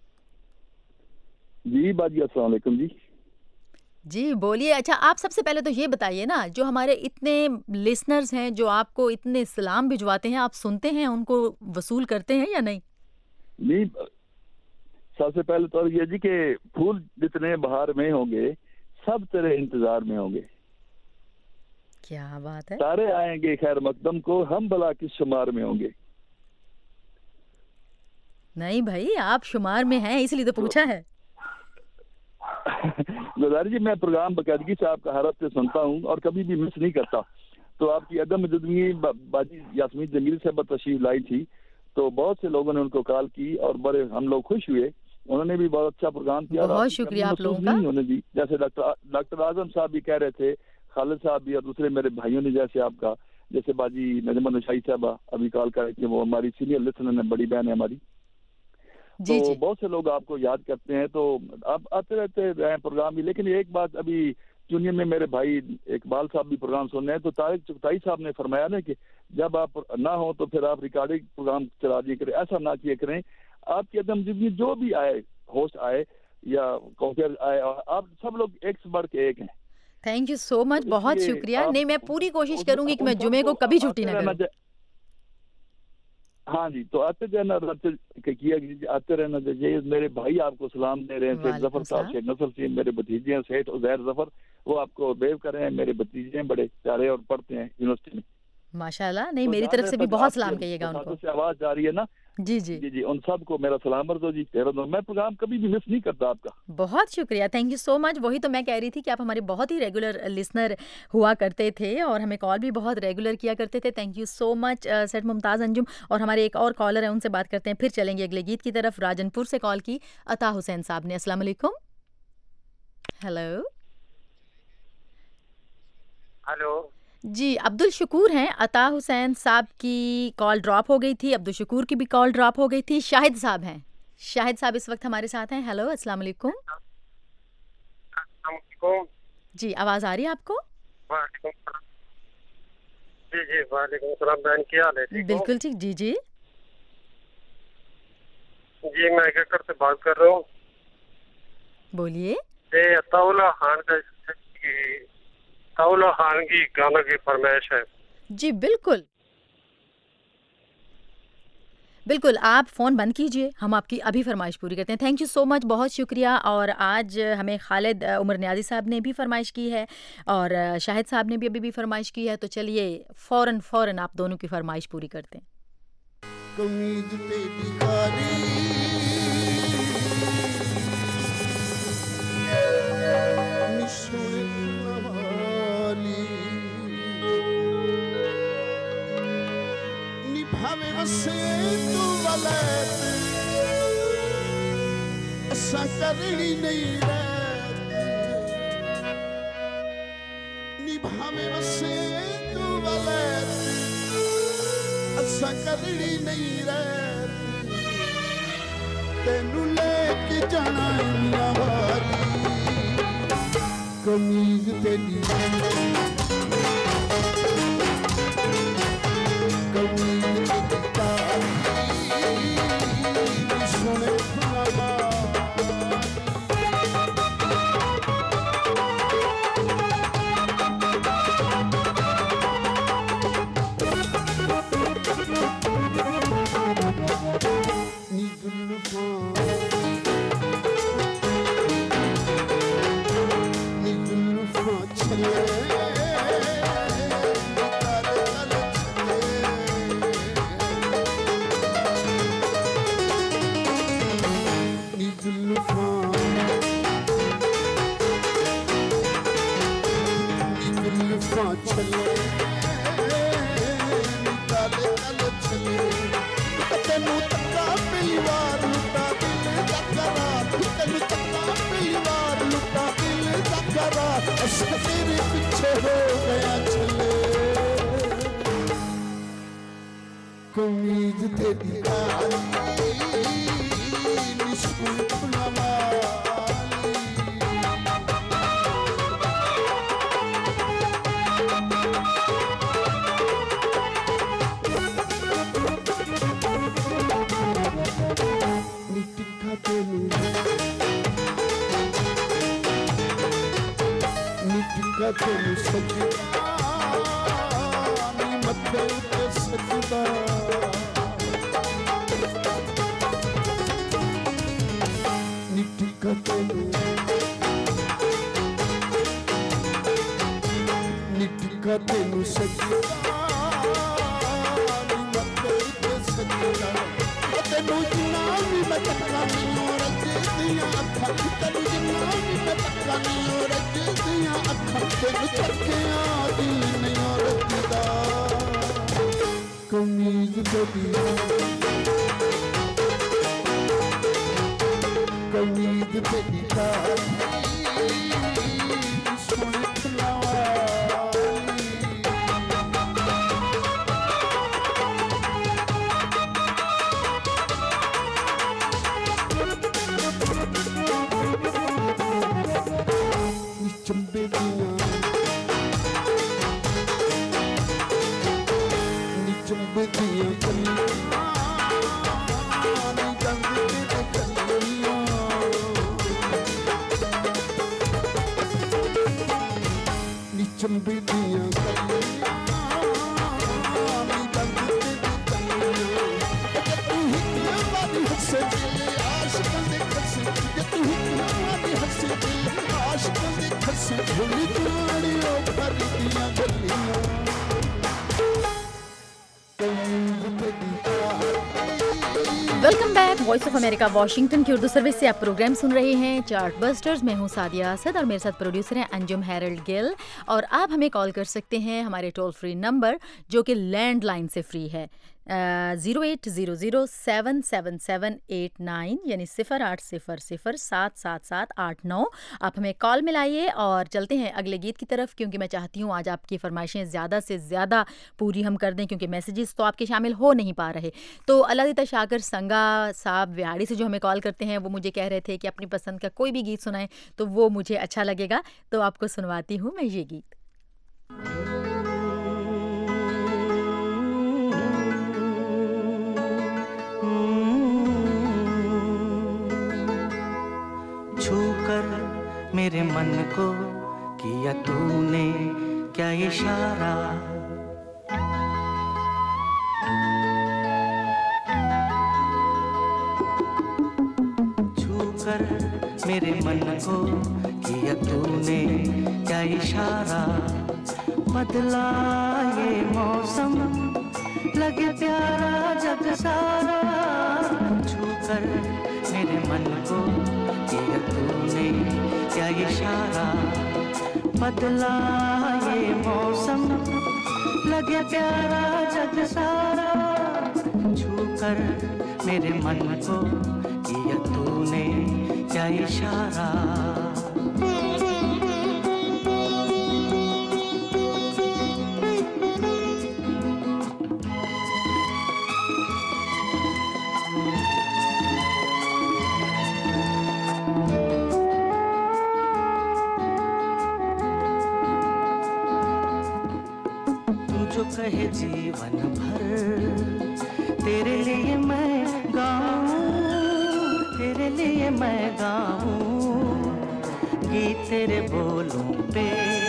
जी बाजी अस्सलाम वालेकुम जी जी बोलिए। अच्छा आप सबसे पहले तो ये बताइए ना, जो हमारे इतने लिसनर्स हैं जो आपको इतने सलाम भिजवाते हैं, आप सुनते हैं उनको, वसूल करते हैं या नहीं? नहीं, सबसे पहले तो ये जी कि फूल जितने बहार में होंगे सब तेरे इंतजार में होंगे। क्या बात है। सारे आएंगे खैर मकदम को, हम भला किस शुमार में होंगे। नहीं भाई आप शुमार में हैं इसलिए तो पूछा है। गुजारी जी मैं प्रोग्राम बाकायदगी से आपका हर हफ्ते सुनता हूँ और कभी भी मिस नहीं करता। तो आपकी अदम मौजूदगी बाजी यास्मीन जमील साहब तशरीफ लाई थी तो बहुत से लोगों ने उनको कॉल की और बड़े हम लोग खुश हुए। उन्होंने भी बहुत अच्छा प्रोग्राम किया। बहुत शुक्रिया आप लोगों का। उन्होंने भी जैसे डॉक्टर डॉक्टर आजम साहब भी कह रहे थे, खालिद साहब भी और दूसरे मेरे भाइयों ने जैसे आपका जैसे बाजी नजमा नशाई साहबा अभी कॉल कर रहे थे, वो हमारी सीनियर लिसनर है, बड़ी बहन है हमारी। जी, तो जी। बहुत से लोग आपको याद करते हैं तो आप आते रहते हैं प्रोग्राम भी। लेकिन एक बात अभी यूनियन में मेरे भाई इकबाल साहब भी प्रोग्राम सुन रहे हैं तो तारिक चुगताई साहब ने फरमाया ना कि जब आप ना हो तो फिर आप रिकॉर्डिंग प्रोग्राम चला दिया करें, ऐसा ना किया करें। आपकी एकदम जितनी जो भी आए होस्ट आए या कॉफियर आए आप सब लोग एक से बढ़ के एक हैं। थैंक यू सो मच, बहुत शुक्रिया। नहीं मैं पूरी कोशिश करूंगी कि मैं जुमे को कभी छुट्टी ना करूं। हाँ जी तो आते रहना किया आते रहना चाहिए। मेरे भाई आपको सलाम दे रहे हैं, शेख जफर साहब, शेख नसर सिंह मेरे भतीजे हैं, सेठ उजैर जफर वो आपको वेव कर रहे हैं, मेरे भतीजे हैं बड़े प्यारे और पढ़ते हैं यूनिवर्सिटी में माशाल्लाह। नहीं तो मेरी तरफ से भी बहुत सलाम कहिएगा उनको। से आवाज जा रही है ना जी जी जी जी उन सबको मेरा सलाम अर्ज़ हो जी। मैं प्रोग्राम कभी भी मिस नहीं करता आपका। बहुत शुक्रिया, थैंक यू सो मच। वही तो मैं कह रही थी कि आप हमारे बहुत ही रेगुलर लिसनर हुआ करते थे और हमें कॉल भी बहुत रेगुलर किया करते थे। थैंक यू सो मच सेठ मुमताज़ अंजुम। और हमारे एक और कॉलर है, उनसे बात करते हैं, फिर चलेंगे अगले गीत की तरफ। राजनपुर से कॉल की अता हुसैन साहब ने। अस्सलाम वालेकुम। हेलो हेलो जी अब्दुल शकूर हैं। अता हुसैन साहब की कॉल ड्रॉप हो गई थी, अब्दुल शकूर की भी कॉल ड्रॉप हो गई थी। शाहिद साहब हैं, शाहिद साहब इस वक्त हमारे साथ हैं। हेलो अस्सलाम वालेकुम। जी आवाज आ रही है आपको? जी जी वालेकुम सलाम बहन, क्या हाल है? बिल्कुल ठीक। जी जी जी मैं गकर से बात कर रहा हूँ। बोलिए। अताउल्लाह खान का अताउल्लाह खान की गाना की फरमाइश है। जी बिल्कुल बिल्कुल, आप फ़ोन बंद कीजिए, हम आपकी अभी फरमाइश पूरी करते हैं। थैंक यू सो मच, बहुत शुक्रिया। और आज हमें खालिद उमर न्याजी साहब ने भी फरमाइश की है और शाहिद साहब ने भी अभी भी फरमाइश की है। तो चलिए फ़ौरन फ़ौरन आप दोनों की फरमाइश पूरी करते हैं। कमीज तेरी काली निभावे वसे तू वलैत असा करनी नहीं रहती। निभावे वसे तू वलैत असा करनी नहीं रहती। तेनू लेके जाना मियां वाली कमीज तेरी तेरे पीछे हो गया चले कमीज तेरी काली निस्कुल फुलवाली निटिका तेनू निटिका तेनू सजदा नी मथे उते सजदा निटिका तेनू निटिका तेनू सजदा नी मथे उते सजदा तेनू जिन्ना भी मैं तक्का नहीं हो रजदियां अखां तेनू जिन्ना भी मैं तक्का नहीं हो रजदियां अखां तेनू तक्कियां दी नहीं हो रजदा कमीज तेरी कमीज तेरी काली सोहणी फुलवाली चंबे दियां नी चंबे दियां कलियां नी गंद दे कलियां नी चंबे दियां कलियां नी गंद दे कलियां तू ही वादी हंसे दिल आशिकां दे खसे तू ही वादी हंसे दिल आशिकां दे खसे भुली जानियो भरदियां गलियां welcome back voice of America Washington की उर्दू सर्विस से आप प्रोग्राम सुन रहे हैं चार्ट बस्टर्स। मैं हूं सादिया असद और मेरे साथ प्रोड्यूसर हैं अंजुम हैरल्ड गिल और आप हमें कॉल कर सकते हैं हमारे टोल फ्री नंबर जो कि लैंडलाइन से फ्री है zero eight zero zero seven seven seven eight nine यानी सिफर आठ सिफर सिफर सात सात सात आठ नौ। आप हमें कॉल मिलाइए और चलते हैं अगले गीत की तरफ क्योंकि मैं चाहती हूँ आज आपकी फरमाइशें ज़्यादा से ज़्यादा पूरी हम कर दें क्योंकि मैसेजेस तो आपके शामिल हो नहीं पा रहे। तो अल्लाह शाकर संगा साहब विहाड़ी से जो हमें कॉल करते हैं वो मुझे कह रहे थे कि अपनी पसंद का कोई भी गीत सुनाएं तो वो मुझे अच्छा लगेगा, तो आपको सुनवाती हूँ मैं ये गीत। छूकर मेरे मन को किया तूने क्या इशारा, छूकर मेरे मन को किया तूने क्या इशारा, बदला ये मौसम लगे प्यारा जग सारा, छूकर मेरे मन को किया तूने क्या इशारा, बदला ये मौसम लगे प्यारा जग सारा, छूकर मेरे मन को किया तूने क्या इशारा। कहे जीवन भर तेरे लिए मैं गाऊं, तेरे लिए मैं गाऊं, गीत तेरे बोलों पे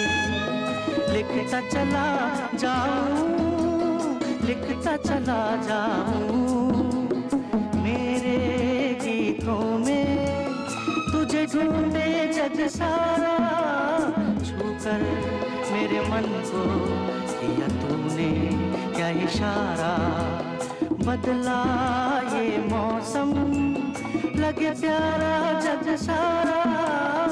लिखता चला जाऊं, लिखता चला जाऊं, मेरे गीतों में तुझे ढूंढे जग सारा, छूकर मेरे मन को किया तूने क्या इशारा, बदला ये मौसम लगे प्यारा जग सारा,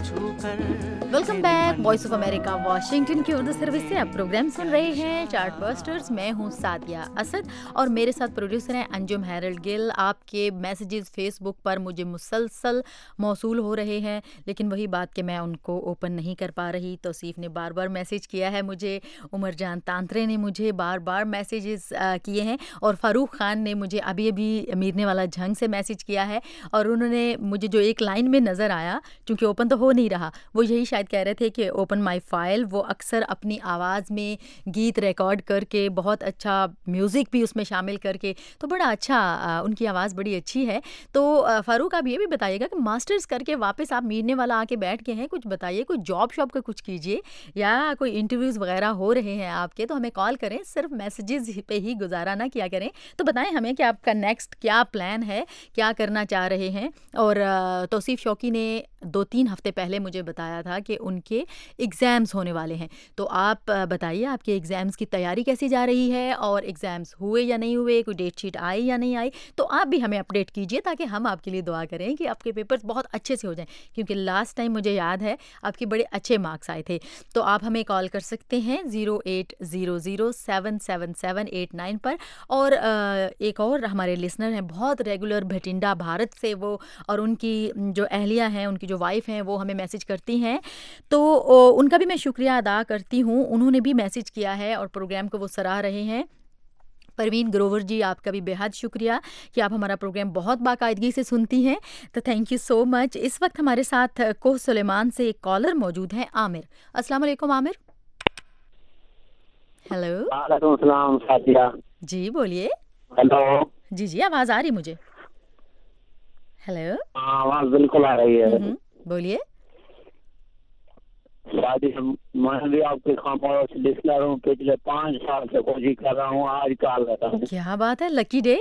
छू कर welcome back voice of America Washington की उर्दू सर्विस से आप प्रोग्राम सुन रहे हैं चार्ट बस्टर्स। मैं हूं सादिया असद और मेरे साथ प्रोड्यूसर हैं अंजुम हैरल्ड गिल। आपके मैसेजेस फेसबुक पर मुझे मुसलसल मौसूल हो रहे हैं, लेकिन वही बात कि मैं उनको ओपन नहीं कर पा रही। तौसीफ़ ने बार बार मैसेज किया है मुझे, उमर जान तांत्रे ने मुझे बार बार मैसेजेस किए हैं और फ़ारूक ख़ान ने मुझे अभी अभी मीरने वाला झंग से मैसेज किया है। और उन्होंने मुझे जो एक लाइन में नज़र आया, चूँकि ओपन तो हो नहीं रहा, वो यही शायद कह रहे थे कि ओपन माय फाइल। वो अक्सर अपनी आवाज़ में गीत रिकॉर्ड करके, बहुत अच्छा म्यूज़िक भी उसमें शामिल करके, तो बड़ा अच्छा, उनकी आवाज़ बड़ी अच्छी है। तो फ़ारूक आप ये भी बताइएगा कि मास्टर्स करके वापस आप मीरने वाला आके बैठ के हैं, कुछ बताइए, कोई जॉब शॉब का कुछ कीजिए या कोई इंटरव्यूज़ वगैरह हो रहे हैं आपके, तो हमें कॉल करें, सिर्फ मैसेजेस पे ही गुजारा ना किया करें। तो बताएं हमें कि आपका नेक्स्ट क्या प्लान है, क्या करना चाह रहे हैं। और तौसीफ़ शौकी ने दो तीन हफ्ते पहले मुझे बताया था कि उनके एग्ज़ाम्स होने वाले हैं, तो आप बताइए आपके एग्ज़ाम्स की तैयारी कैसी जा रही है और एग्ज़ाम्स हुए या नहीं हुए, कोई डेट शीट आई या नहीं आई, तो आप भी हमें अपडेट कीजिए ताकि हम आपके लिए दुआ करें कि आपके पेपर्स बहुत अच्छे से हो जाएं, क्योंकि लास्ट टाइम मुझे याद है आपके बड़े अच्छे मार्क्स आए थे। तो आप हमें कॉल कर सकते हैं zero eight zero zero seven seven seven eight nine पर। और एक और हमारे लिसनर हैं बहुत रेगुलर, भटिंडा भारत से वो, और उनकी जो अहलिया हैं, उनकी जो वाइफ हैं, वो हमें मैसेज करती हैं, तो उनका भी मैं शुक्रिया अदा करती हूँ। उन्होंने भी मैसेज किया है और प्रोग्राम को वो सराह रहे हैं। परवीन ग्रोवर जी, आपका भी बेहद शुक्रिया कि आप हमारा प्रोग्राम बहुत बाकायदगी से सुनती हैं, तो थैंक यू सो मच। इस वक्त हमारे साथ कोह सुलेमान से एक कॉलर मौजूद हैं, आमिर। अस्सलाम वालेकुम आमिर। हेलो। वालेकुम सलाम सादिया जी, बोलिए। हेलो। जी जी, आवाज़ आ रही मुझे। हेलो। आवाज़ बिल्कुल आ रही है, बोलिए। मैं भी आपके खामोश लिसनर हूँ, पिछले पाँच साल से कोशिश कर रहा हूँ, आज कॉल करता हूँ। क्या बात है, लकी डे।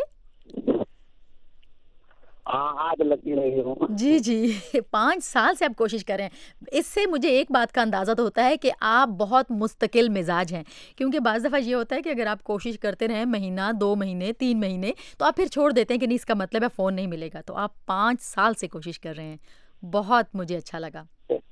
हाँ, आज लकी रही हूँ। जी जी, पाँच साल से आप कोशिश कर रहे हैं। इससे मुझे एक बात का अंदाज़ा तो होता है कि आप बहुत मुस्तकिल मिजाज हैं, क्योंकि बाज़ दफ़ा ये होता है कि अगर आप कोशिश करते रहें महीना, दो महीने, तीन महीने, तो आप फिर छोड़ देते हैं कि नहीं, इसका मतलब है फ़ोन नहीं मिलेगा। तो आप पाँच साल से कोशिश कर रहे हैं, बहुत मुझे अच्छा लगा।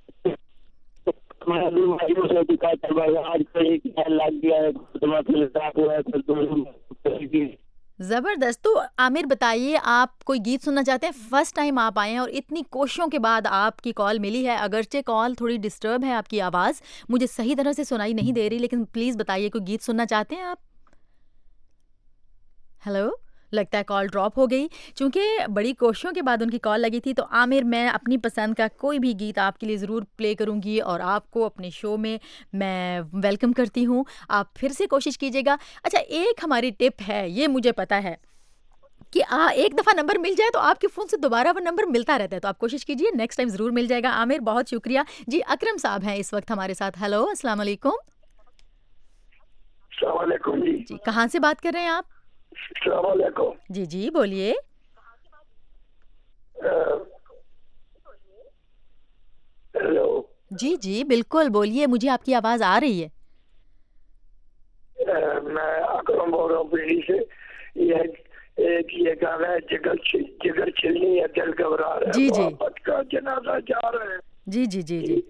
ज़बरदस्त। तो आमिर बताइए, आप कोई गीत सुनना चाहते हैं? फर्स्ट टाइम आप आए हैं और इतनी कोशिशों के बाद आपकी कॉल मिली है, अगरचे कॉल थोड़ी डिस्टर्ब है, आपकी आवाज़ मुझे सही तरह से सुनाई नहीं दे रही, लेकिन प्लीज़ बताइए कोई गीत सुनना चाहते हैं आप? हेलो, लगता है कॉल ड्रॉप हो गई, क्योंकि बड़ी कोशिशों के बाद उनकी कॉल लगी थी। तो आमिर, मैं अपनी पसंद का कोई भी गीत आपके लिए ज़रूर प्ले करूंगी और आपको अपने शो में मैं वेलकम करती हूं। आप फिर से कोशिश कीजिएगा। अच्छा, एक हमारी टिप है, ये मुझे पता है कि आ, एक दफ़ा नंबर मिल जाए तो आपके फ़ोन से दोबारा वो नंबर मिलता रहता है, तो आप कोशिश कीजिए, नेक्स्ट टाइम ज़रूर मिल जाएगा। आमिर, बहुत शुक्रिया जी। अकरम साहब हैं इस वक्त हमारे साथ। हेलो, अस्सलाम वालेकुम। जी, कहाँ से बात कर रहे हैं आप? जी जी, बोलिए। हेलो। जी जी, बिल्कुल बोलिए, मुझे आपकी आवाज़ आ रही है। आ, मैं अकरम बोल रहा हूँ पीढ़ी से। ये एक ये गाना है, जिगर जिगर छिलनी है, दिल घबरा रहा है, जी जी, का जनाजा जा रहे हैं। जी जी जी जी,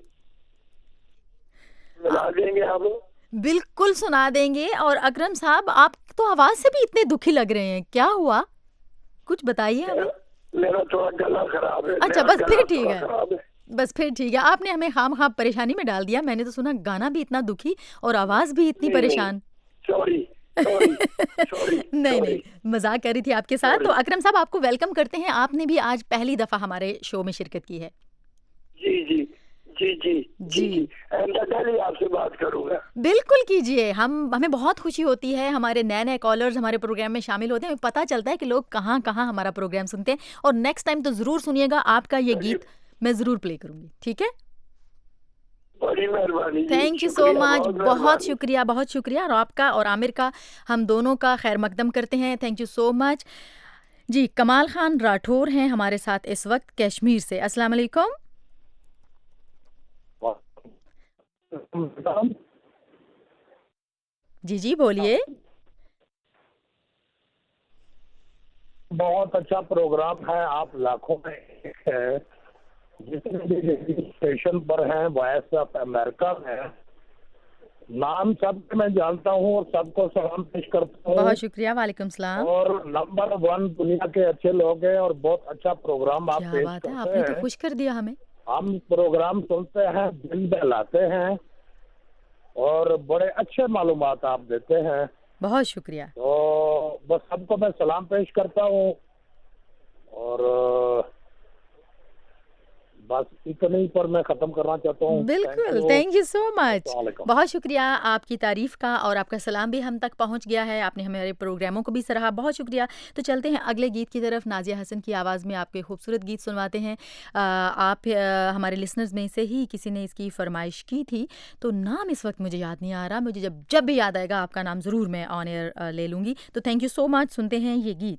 मिला देंगे आप? बिल्कुल सुना देंगे। और अकरम साहब, आप तो आवाज से भी इतने दुखी लग रहे हैं, क्या हुआ, कुछ बताइए हमें। मेरा थोड़ा गला खराब है। अच्छा, बस फिर ठीक है, बस फिर ठीक है। आपने हमें खाम खाम परेशानी में डाल दिया। मैंने तो सुना गाना भी इतना दुखी और आवाज भी इतनी परेशान। सॉरी नहीं नहीं, मजाक कर रही थी आपके साथ। तो अकरम साहब, आपको वेलकम करते हैं। आपने भी आज पहली दफा हमारे शो में शिरकत की है। जी जी जी जी जी, जी। आपसे बात करूंगा। बिल्कुल कीजिए, हम हमें बहुत खुशी होती है, हमारे नए नए कॉलर्स हमारे प्रोग्राम में शामिल होते हैं, हमें पता चलता है कि लोग कहाँ कहाँ हमारा प्रोग्राम सुनते हैं। और नेक्स्ट टाइम तो जरूर सुनिएगा, आपका ये गीत मैं जरूर प्ले करूंगी, ठीक है? बड़ी मेहरबानी, थैंक यू सो मच, बहुत शुक्रिया, बहुत शुक्रिया। और आपका और आमिर का, हम दोनों का खैर मकदम करते हैं। थैंक यू सो मच जी। कमाल खान राठौर हैं हमारे साथ इस वक्त कश्मीर से। अस्सलाम वालेकुम। जी जी, बोलिए। बहुत अच्छा प्रोग्राम है, आप लाखों में एक है जितने भी रेडियो स्टेशन पर हैं वॉइस ऑफ अमेरिका में, नाम सबके मैं जानता हूँ और सबको सलाम पेश करता हूँ। बहुत शुक्रिया, वालेकुम सलाम। और नंबर वन दुनिया के अच्छे लोग हैं और बहुत अच्छा प्रोग्राम आप पेश करते हैं। आपने तो खुश कर दिया हमें। हम प्रोग्राम सुनते हैं, दिल बहलाते हैं और बड़े अच्छे मालूमात आप देते हैं। बहुत शुक्रिया। तो बस सबको मैं सलाम पेश करता हूँ और बस इतने पर मैं खत्म करना चाहता हूँ। बिल्कुल, थैंक यू सो मच। बहुत शुक्रिया आपकी तारीफ का, और आपका सलाम भी हम तक पहुंच गया है। आपने हमारे प्रोग्रामों को भी सराहा, बहुत शुक्रिया। तो चलते हैं अगले गीत की तरफ। नाजिया हसन की आवाज़ में आपके खूबसूरत गीत सुनवाते हैं। आ, आप आ, हमारे लिसनर्स में से ही किसी ने इसकी फरमाइश की थी, तो नाम इस वक्त मुझे याद नहीं आ रहा। मुझे जब जब भी याद आएगा आपका नाम ज़रूर मैं ऑन एयर ले लूँगी। तो थैंक यू सो मच। सुनते हैं ये गीत।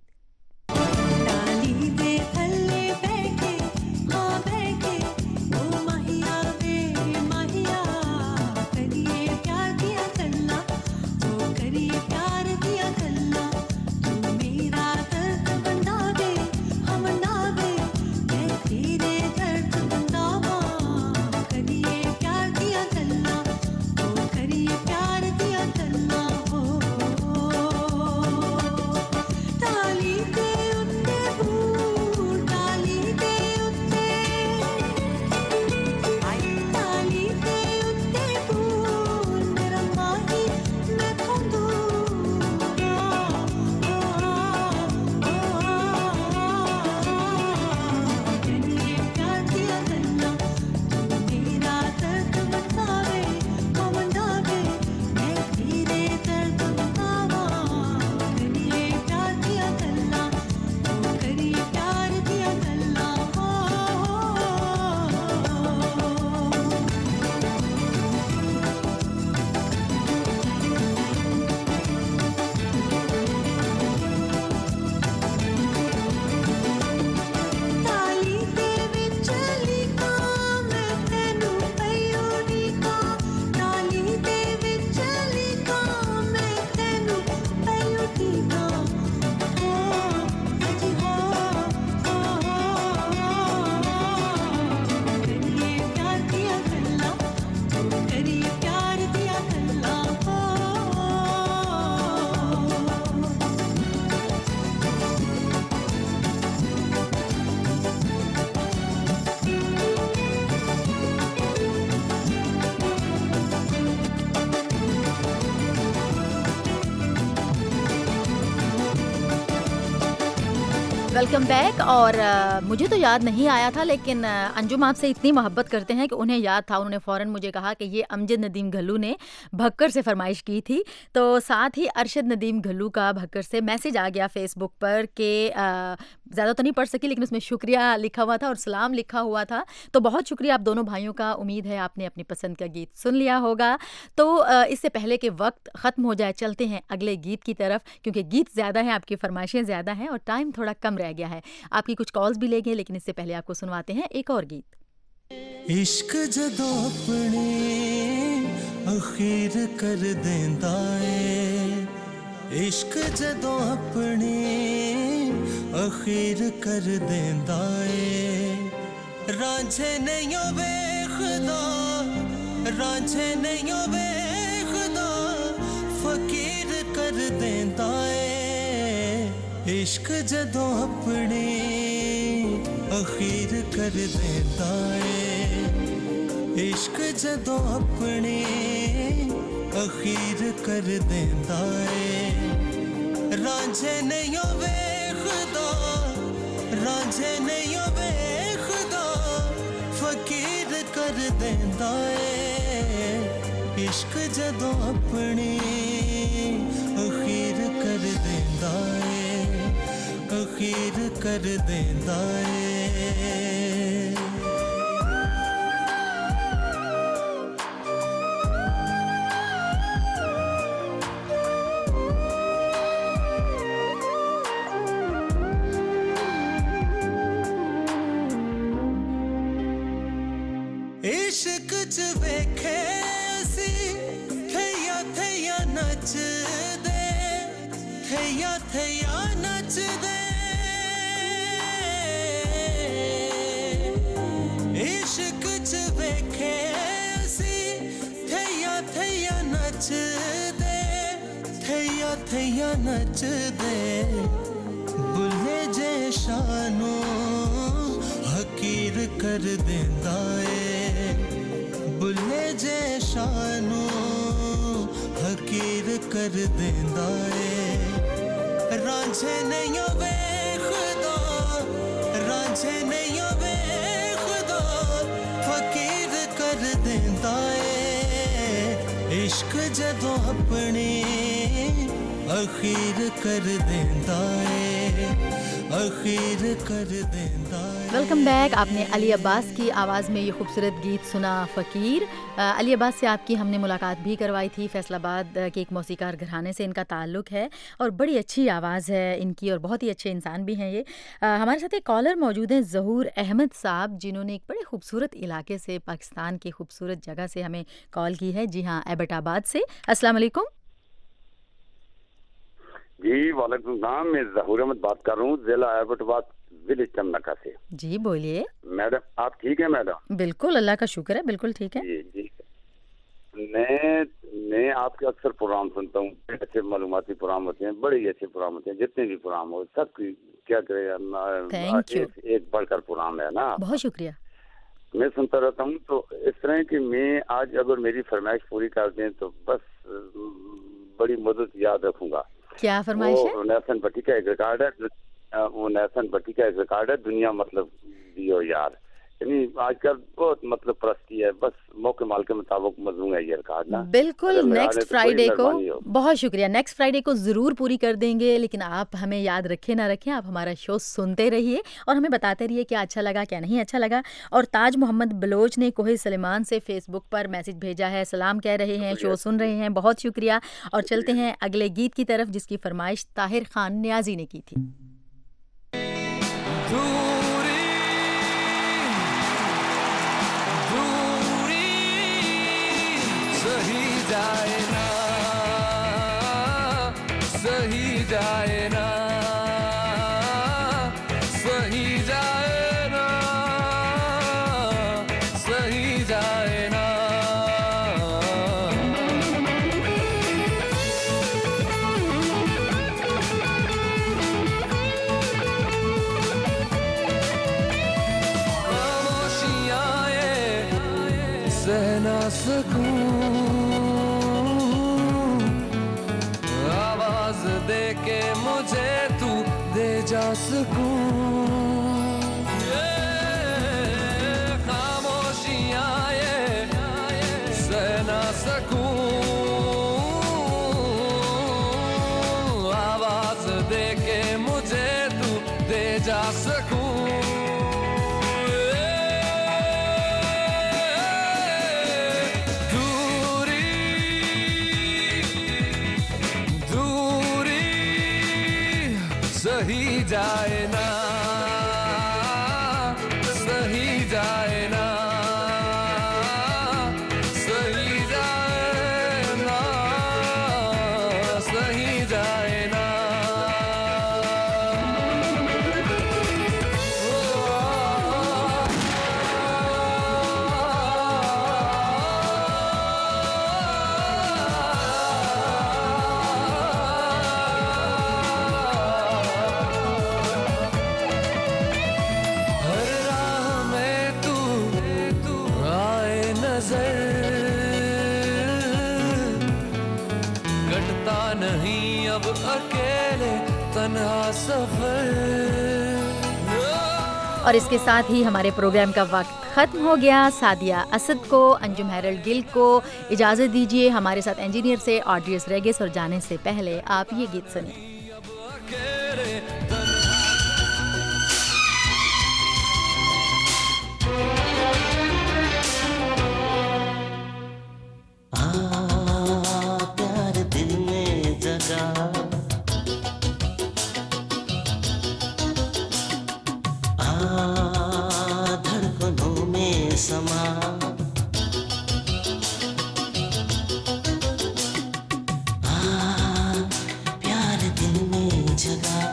Welcome back. और uh, मुझे तो याद नहीं आया था, लेकिन uh, अंजुम आपसे इतनी मोहब्बत करते हैं कि उन्हें याद था। उन्होंने फ़ौरन मुझे कहा कि ये अमजद नदीम घल्लू ने भक्कर से फरमाइश की थी। तो साथ ही अरशद नदीम घल्लू का भक्कर से मैसेज आ गया फेसबुक पर कि ज़्यादा तो नहीं पढ़ सकी, लेकिन उसमें शुक्रिया लिखा हुआ था और सलाम लिखा हुआ था। तो बहुत शुक्रिया आप दोनों भाइयों का। उम्मीद है आपने अपनी पसंद का गीत सुन लिया होगा। तो uh, इससे पहले कि वक्त ख़त्म हो जाए, चलते हैं अगले गीत की तरफ, क्योंकि गीत ज़्यादा हैं, आपकी फरमाइशें ज़्यादा हैं और टाइम थोड़ा कम रह गया है। आपकी कुछ कॉल्स भी लेंगे, लेकिन इससे पहले आपको सुनवाते हैं एक और गीत। इश्क जदों अपने अखीर कर देंदा है, इश्क जदों अपने अखीर कर देंदा है, रांझे नहीं वेखदा, रांझे नहीं वेखदा, फकीर कर देंदा है। इश्क जदों अपने अखीर कर देंदा है, इश्क जदों अपने अखीर कर देंदा है, रांझे नहीं वेखदा, रांझे नहीं वेखदा, फकीर कर देंदा है। इश्क जदों अपने अखीर कर देंदा है, अखीर कर देंदा है। इश्क च वेखे असी थैया थैया नचदे, थैया थैया नचदे। नच दे थैया थैया नच दे बुले जे शानो हकीर कर देंदा ए बुले जे शानो हकीर कर देंदा ए रांझे नहीं वेखदा रांझे नहीं वेखदा फकीर कर देंदा ए इश्क जदों अपने अखीर कर देंदा ए अखीर कर देंदा ए। Welcome back. आपने अली अब्बास की आवाज़ में ये खूबसूरत गीत सुना फ़कीर। अली अब्बास से आपकी हमने मुलाकात भी करवाई थी। फैसलाबाद के एक मौसीकार घराने से इनका ताल्लुक़ है और बड़ी अच्छी आवाज़ है इनकी और बहुत ही अच्छे इंसान भी हैं ये। आ, हमारे साथ एक कॉलर मौजूद हैं ज़हूर अहमद साहब, जिन्होंने एक बड़े खूबसूरत इलाके से, पाकिस्तान की खूबसूरत जगह से हमें कॉल की है। जी हाँ, एबटाबाद से। अस्सलाम वालेकुम। जी वालेकुम सलाम, मैं ज़हूर अहमद बात कर रहा हूँ, जिला एबटाबाद, विलेज चमनका से। जी बोलिए मैडम, आप ठीक है मैडम? बिल्कुल, अल्लाह का शुक्र है, बिल्कुल ठीक है। जी जी मैं मैं आपके अक्सर प्रोग्राम सुनता हूँ, अच्छे मालूमाती प्रोग्राम होते हैं, बड़े ही अच्छे प्रोग्राम होते हैं, जितने भी प्रोग्राम हो सब क्या करे, एक, एक बढ़कर प्रोग्राम है ना। बहुत शुक्रिया। मैं सुनता रहता हूँ। तो इस तरह की मैं आज अगर मेरी फरमाइश पूरी कर दें तो बस बड़ी मदद याद रखूंगा। क्या फरमाइश है? नेल्सन भट्टी का एक रिकॉर्ड है, वो नेल्सन भट्टी का एक रिकॉर्ड है, दुनिया मतलब दियो यार। यानी आजकल बहुत मतलब प्रस्ती है, बस मौके माल के मुताबिक मजमून है ये रिकॉर्ड ना। बिल्कुल, नेक्स्ट फ्राइडे को, बहुत शुक्रिया, नेक्स्ट फ्राइडे को ज़रूर पूरी कर देंगे। लेकिन आप हमें याद रखें ना रखें, आप हमारा शो सुनते रहिए और हमें बताते रहिए क्या अच्छा लगा क्या नहीं अच्छा लगा। और ताज मोहम्मद बलोच ने कोहे सलेमान से फेसबुक पर मैसेज भेजा है, सलाम कह रहे हैं, शो सुन रहे हैं, बहुत शुक्रिया। और चलते हैं अगले गीत की तरफ, जिसकी फरमाइश ताहिर खान न्याजी ने की थी। सही जाए ना, सही जाए ना, सही जाए ना, सही जाए ना। खामोशियाँ ये सह ना सकूं, दे के मुझे तू दे जा सकूं, खामोशियाँ ये सह ना सकूं, आवाज दे के मुझे तू दे जा सकूं। सही जाए ना, सही जाए ना, सही जाए ना, सही जाए ना। नहीं अब अकेले तन्हा सफर। और इसके साथ ही हमारे प्रोग्राम का वक्त ख़त्म हो गया। सादिया असद को, अंजुम हैरल्ड गिल को इजाज़त दीजिए। हमारे साथ इंजीनियर से ऑडियस रेगिस, और जाने से पहले आप ये गीत सुनिए। धड़कनों में समा आ, प्यार दिल में जगा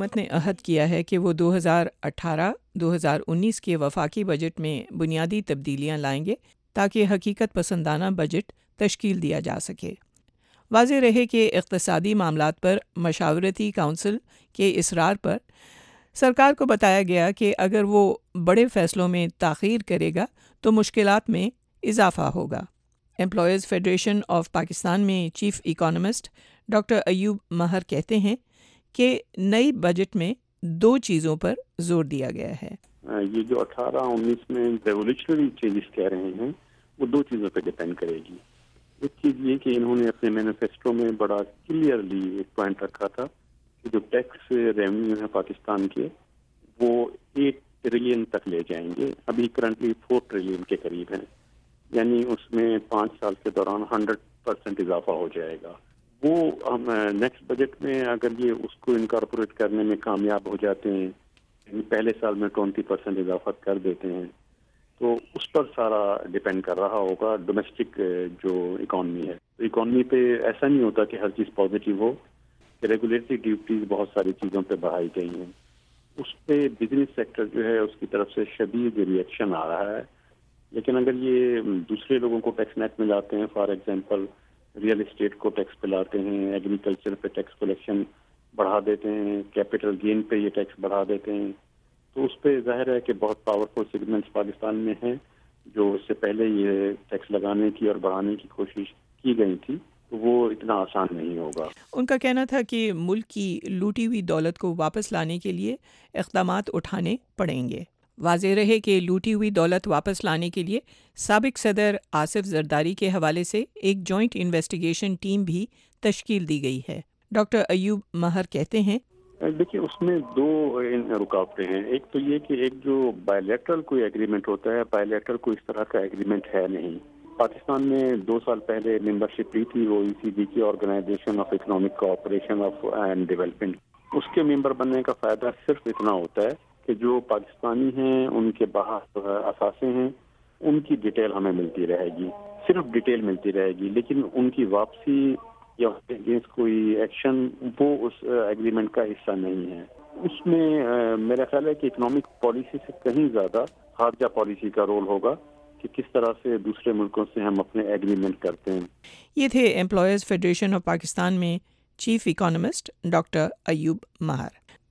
हुकूमत ने अहद किया है कि वो दो हज़ार अठारह दो हज़ार उन्नीस के वफाकी बजट में बुनियादी तब्दीलियां लाएंगे ताकि हकीकत पसंदाना बजट तश्कील दिया जा सके। वाज़ेह रहे कि इक़्तिसादी मामलात पर मशावरती काउंसिल के इसरार पर सरकार को बताया गया कि अगर वो बड़े फ़ैसलों में ताख़ीर करेगा तो मुश्किलात में इजाफ़ा होगा। एम्प्लॉयज़ फेडरेशन ऑफ पाकिस्तान में chief economist doctor Ayub Mahar कहते हैं कि नई बजट में दो चीज़ों पर जोर दिया गया है। ये जो अठारह उन्नीस में रेवोल्यूशनरी चेंजेस कह रहे हैं वो दो चीज़ों पर डिपेंड करेगी। एक चीज़ ये कि इन्होंने अपने मैनिफेस्टो में बड़ा क्लियरली एक पॉइंट रखा था कि जो टैक्स रेवेन्यू है पाकिस्तान के वो एट ट्रिलियन तक ले जाएंगे। अभी करंटली फोर ट्रिलियन के करीब है, यानी उसमें पाँच साल के दौरान हंड्रेड परसेंट इजाफा हो जाएगा। वो हम नेक्स्ट बजट में अगर ये उसको इनकॉर्पोरेट करने में कामयाब हो जाते हैं, यानी पहले साल में ट्वेंटी परसेंट इजाफा कर देते हैं, तो उस पर सारा डिपेंड कर रहा होगा डोमेस्टिक जो इकॉनमी है। तो इकॉनमी पे ऐसा नहीं होता कि हर चीज़ पॉजिटिव हो, कि रेगुलेटरी ड्यूटीज बहुत सारी चीज़ों पे बढ़ाई गई हैं, उस पर बिजनेस सेक्टर जो है उसकी तरफ से शदीद रिएक्शन आ रहा है। लेकिन अगर ये दूसरे लोगों को टैक्स नेट में लाते हैं, फॉर एग्जांपल रियल एस्टेट को टैक्स पे लाते हैं, एग्रीकल्चर पे टैक्स कलेक्शन बढ़ा देते हैं, कैपिटल गेन पे ये टैक्स बढ़ा देते हैं, तो उस पर जाहिर है कि बहुत पावरफुल सेगमेंट्स पाकिस्तान में हैं जो इससे पहले ये टैक्स लगाने की और बढ़ाने की कोशिश की गई थी, तो वो इतना आसान नहीं होगा। उनका कहना था कि मुल्क की लूटी हुई दौलत को वापस लाने के लिए इक़दामात उठाने पड़ेंगे। वाज़ेह रहे कि लूटी हुई दौलत वापस लाने के लिए साबिक सदर आसिफ जरदारी के हवाले से एक जॉइंट इन्वेस्टिगेशन टीम भी तश्कील दी गई है। डॉक्टर अयूब महर कहते हैं, देखिए उसमें दो रुकावटें हैं। एक तो ये कि एक जो बायलैटरल कोई एग्रीमेंट होता है, बायलैटरल कोई इस तरह का एग्रीमेंट है नहीं। पाकिस्तान ने दो साल पहले मेंबरशिप ली थी वो ईसीडी की, organisation of economic cooperation of and development. उसके मेंबर बनने का फायदा सिर्फ इतना होता है कि जो पाकिस्तानी हैं उनके बाहर असासे हैं उनकी डिटेल हमें मिलती रहेगी, सिर्फ डिटेल मिलती रहेगी, लेकिन उनकी वापसी या अगेंस्ट कोई एक्शन वो उस एग्रीमेंट का हिस्सा नहीं है। उसमें आ, मेरा ख्याल है कि इकोनॉमिक पॉलिसी से कहीं ज्यादा खारजा पॉलिसी का रोल होगा कि किस तरह से दूसरे मुल्कों से हम अपने एग्रीमेंट करते हैं। ये थे एम्प्लॉयज़ फेडरेशन ऑफ पाकिस्तान में chief economist doctor Ayub Mahar.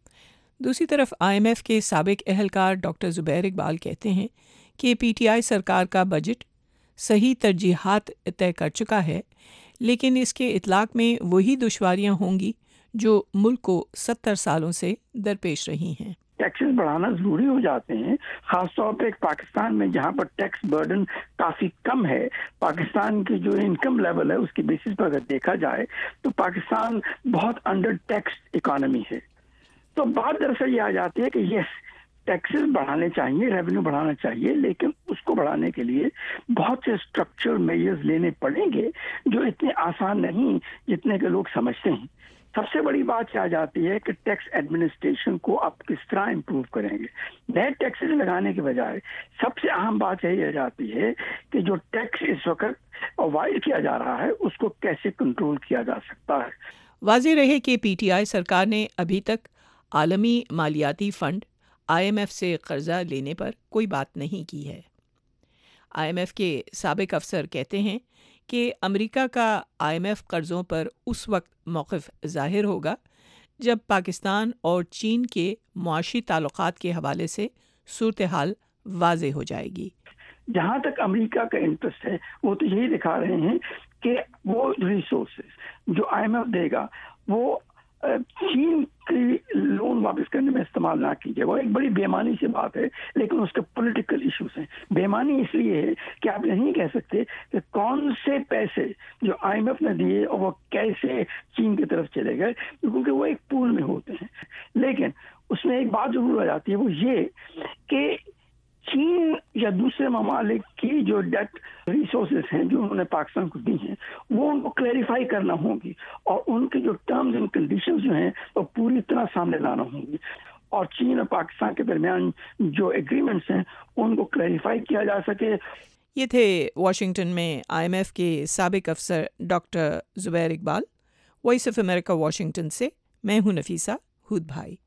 दूसरी तरफ आईएमएफ के साबिक अहलकार डॉक्टर ज़ुबैर इकबाल कहते हैं कि पीटीआई सरकार का बजट सही तरजीहात तय कर चुका है, लेकिन इसके इतलाक में वही दुश्वारियां होंगी जो मुल्क को सत्तर सालों से दरपेश रही हैं। टैक्सेस बढ़ाना जरूरी हो जाते हैं, खासतौर पे पाकिस्तान में जहाँ पर टैक्स बर्डन काफी कम है। पाकिस्तान की जो इनकम लेवल है उसकी बेसिस पर अगर देखा जाए तो पाकिस्तान बहुत अंडर टैक्स इकोनॉमी है। तो बात दरअसल ये आ जाती है कि यस टैक्सेस बढ़ाने चाहिए, रेवेन्यू बढ़ाना चाहिए, लेकिन उसको बढ़ाने के लिए बहुत से स्ट्रक्चरल मेजर्स लेने पड़ेंगे जो इतने आसान नहीं जितने के लोग समझते हैं। सबसे बड़ी बात आ जाती है कि टैक्स एडमिनिस्ट्रेशन को आप किस तरह इम्प्रूव करेंगे। नए टैक्सेस लगाने के बजाय सबसे अहम बात यही आ जाती है कि जो टैक्स इस वक्त अवॉइड किया जा रहा है उसको कैसे कंट्रोल किया जा सकता है। वाज़ेह रहे कि पीटीआई सरकार ने अभी तक आलमी मालियाती फंड आईएमएफ से कर्जा लेने पर कोई बात नहीं की है। आईएमएफ के साबिक अफसर कहते हैं कि अमेरिका का आईएमएफ कर्ज़ों पर उस वक्त मौक़िफ़ ज़ाहिर होगा जब पाकिस्तान और चीन के मुआशी ताल्लुकात के हवाले से सूरत हाल वाज़ेह हो जाएगी। जहाँ तक अमेरिका का इंटरेस्ट है वो तो यही दिखा रहे हैं कि वो रिसोर्सेज जो आईएमएफ देगा वो चीन की लोन वापस करने में इस्तेमाल ना कीजिए। वो एक बड़ी बेईमानी सी बात है, लेकिन उसके पॉलिटिकल इश्यूज हैं। बेईमानी इसलिए है कि आप नहीं कह सकते कि कौन से पैसे जो आईएमएफ ने दिए और वो कैसे चीन की तरफ चले गए, क्योंकि वो एक पूल में होते हैं। लेकिन उसमें एक बात जरूर आ जाती है, वो ये कि चीन या दूसरे ममालिक की जो डेट रिसोर्सेज हैं जो उन्होंने पाकिस्तान को दी हैं वो उनको क्लैरिफाई करना होगी और उनके जो टर्म्स एंड कंडीशंस जो हैं वो पूरी तरह सामने लाना होंगी और चीन और पाकिस्तान के दरमियान जो एग्रीमेंट्स हैं उनको क्लैरिफाई किया जा सके। ये थे वाशिंगटन में आईएमएफ के साबिक अफसर doctor Zubair Iqbal. Voice of America Washington से मैं हूँ नफीसा हुद भाई।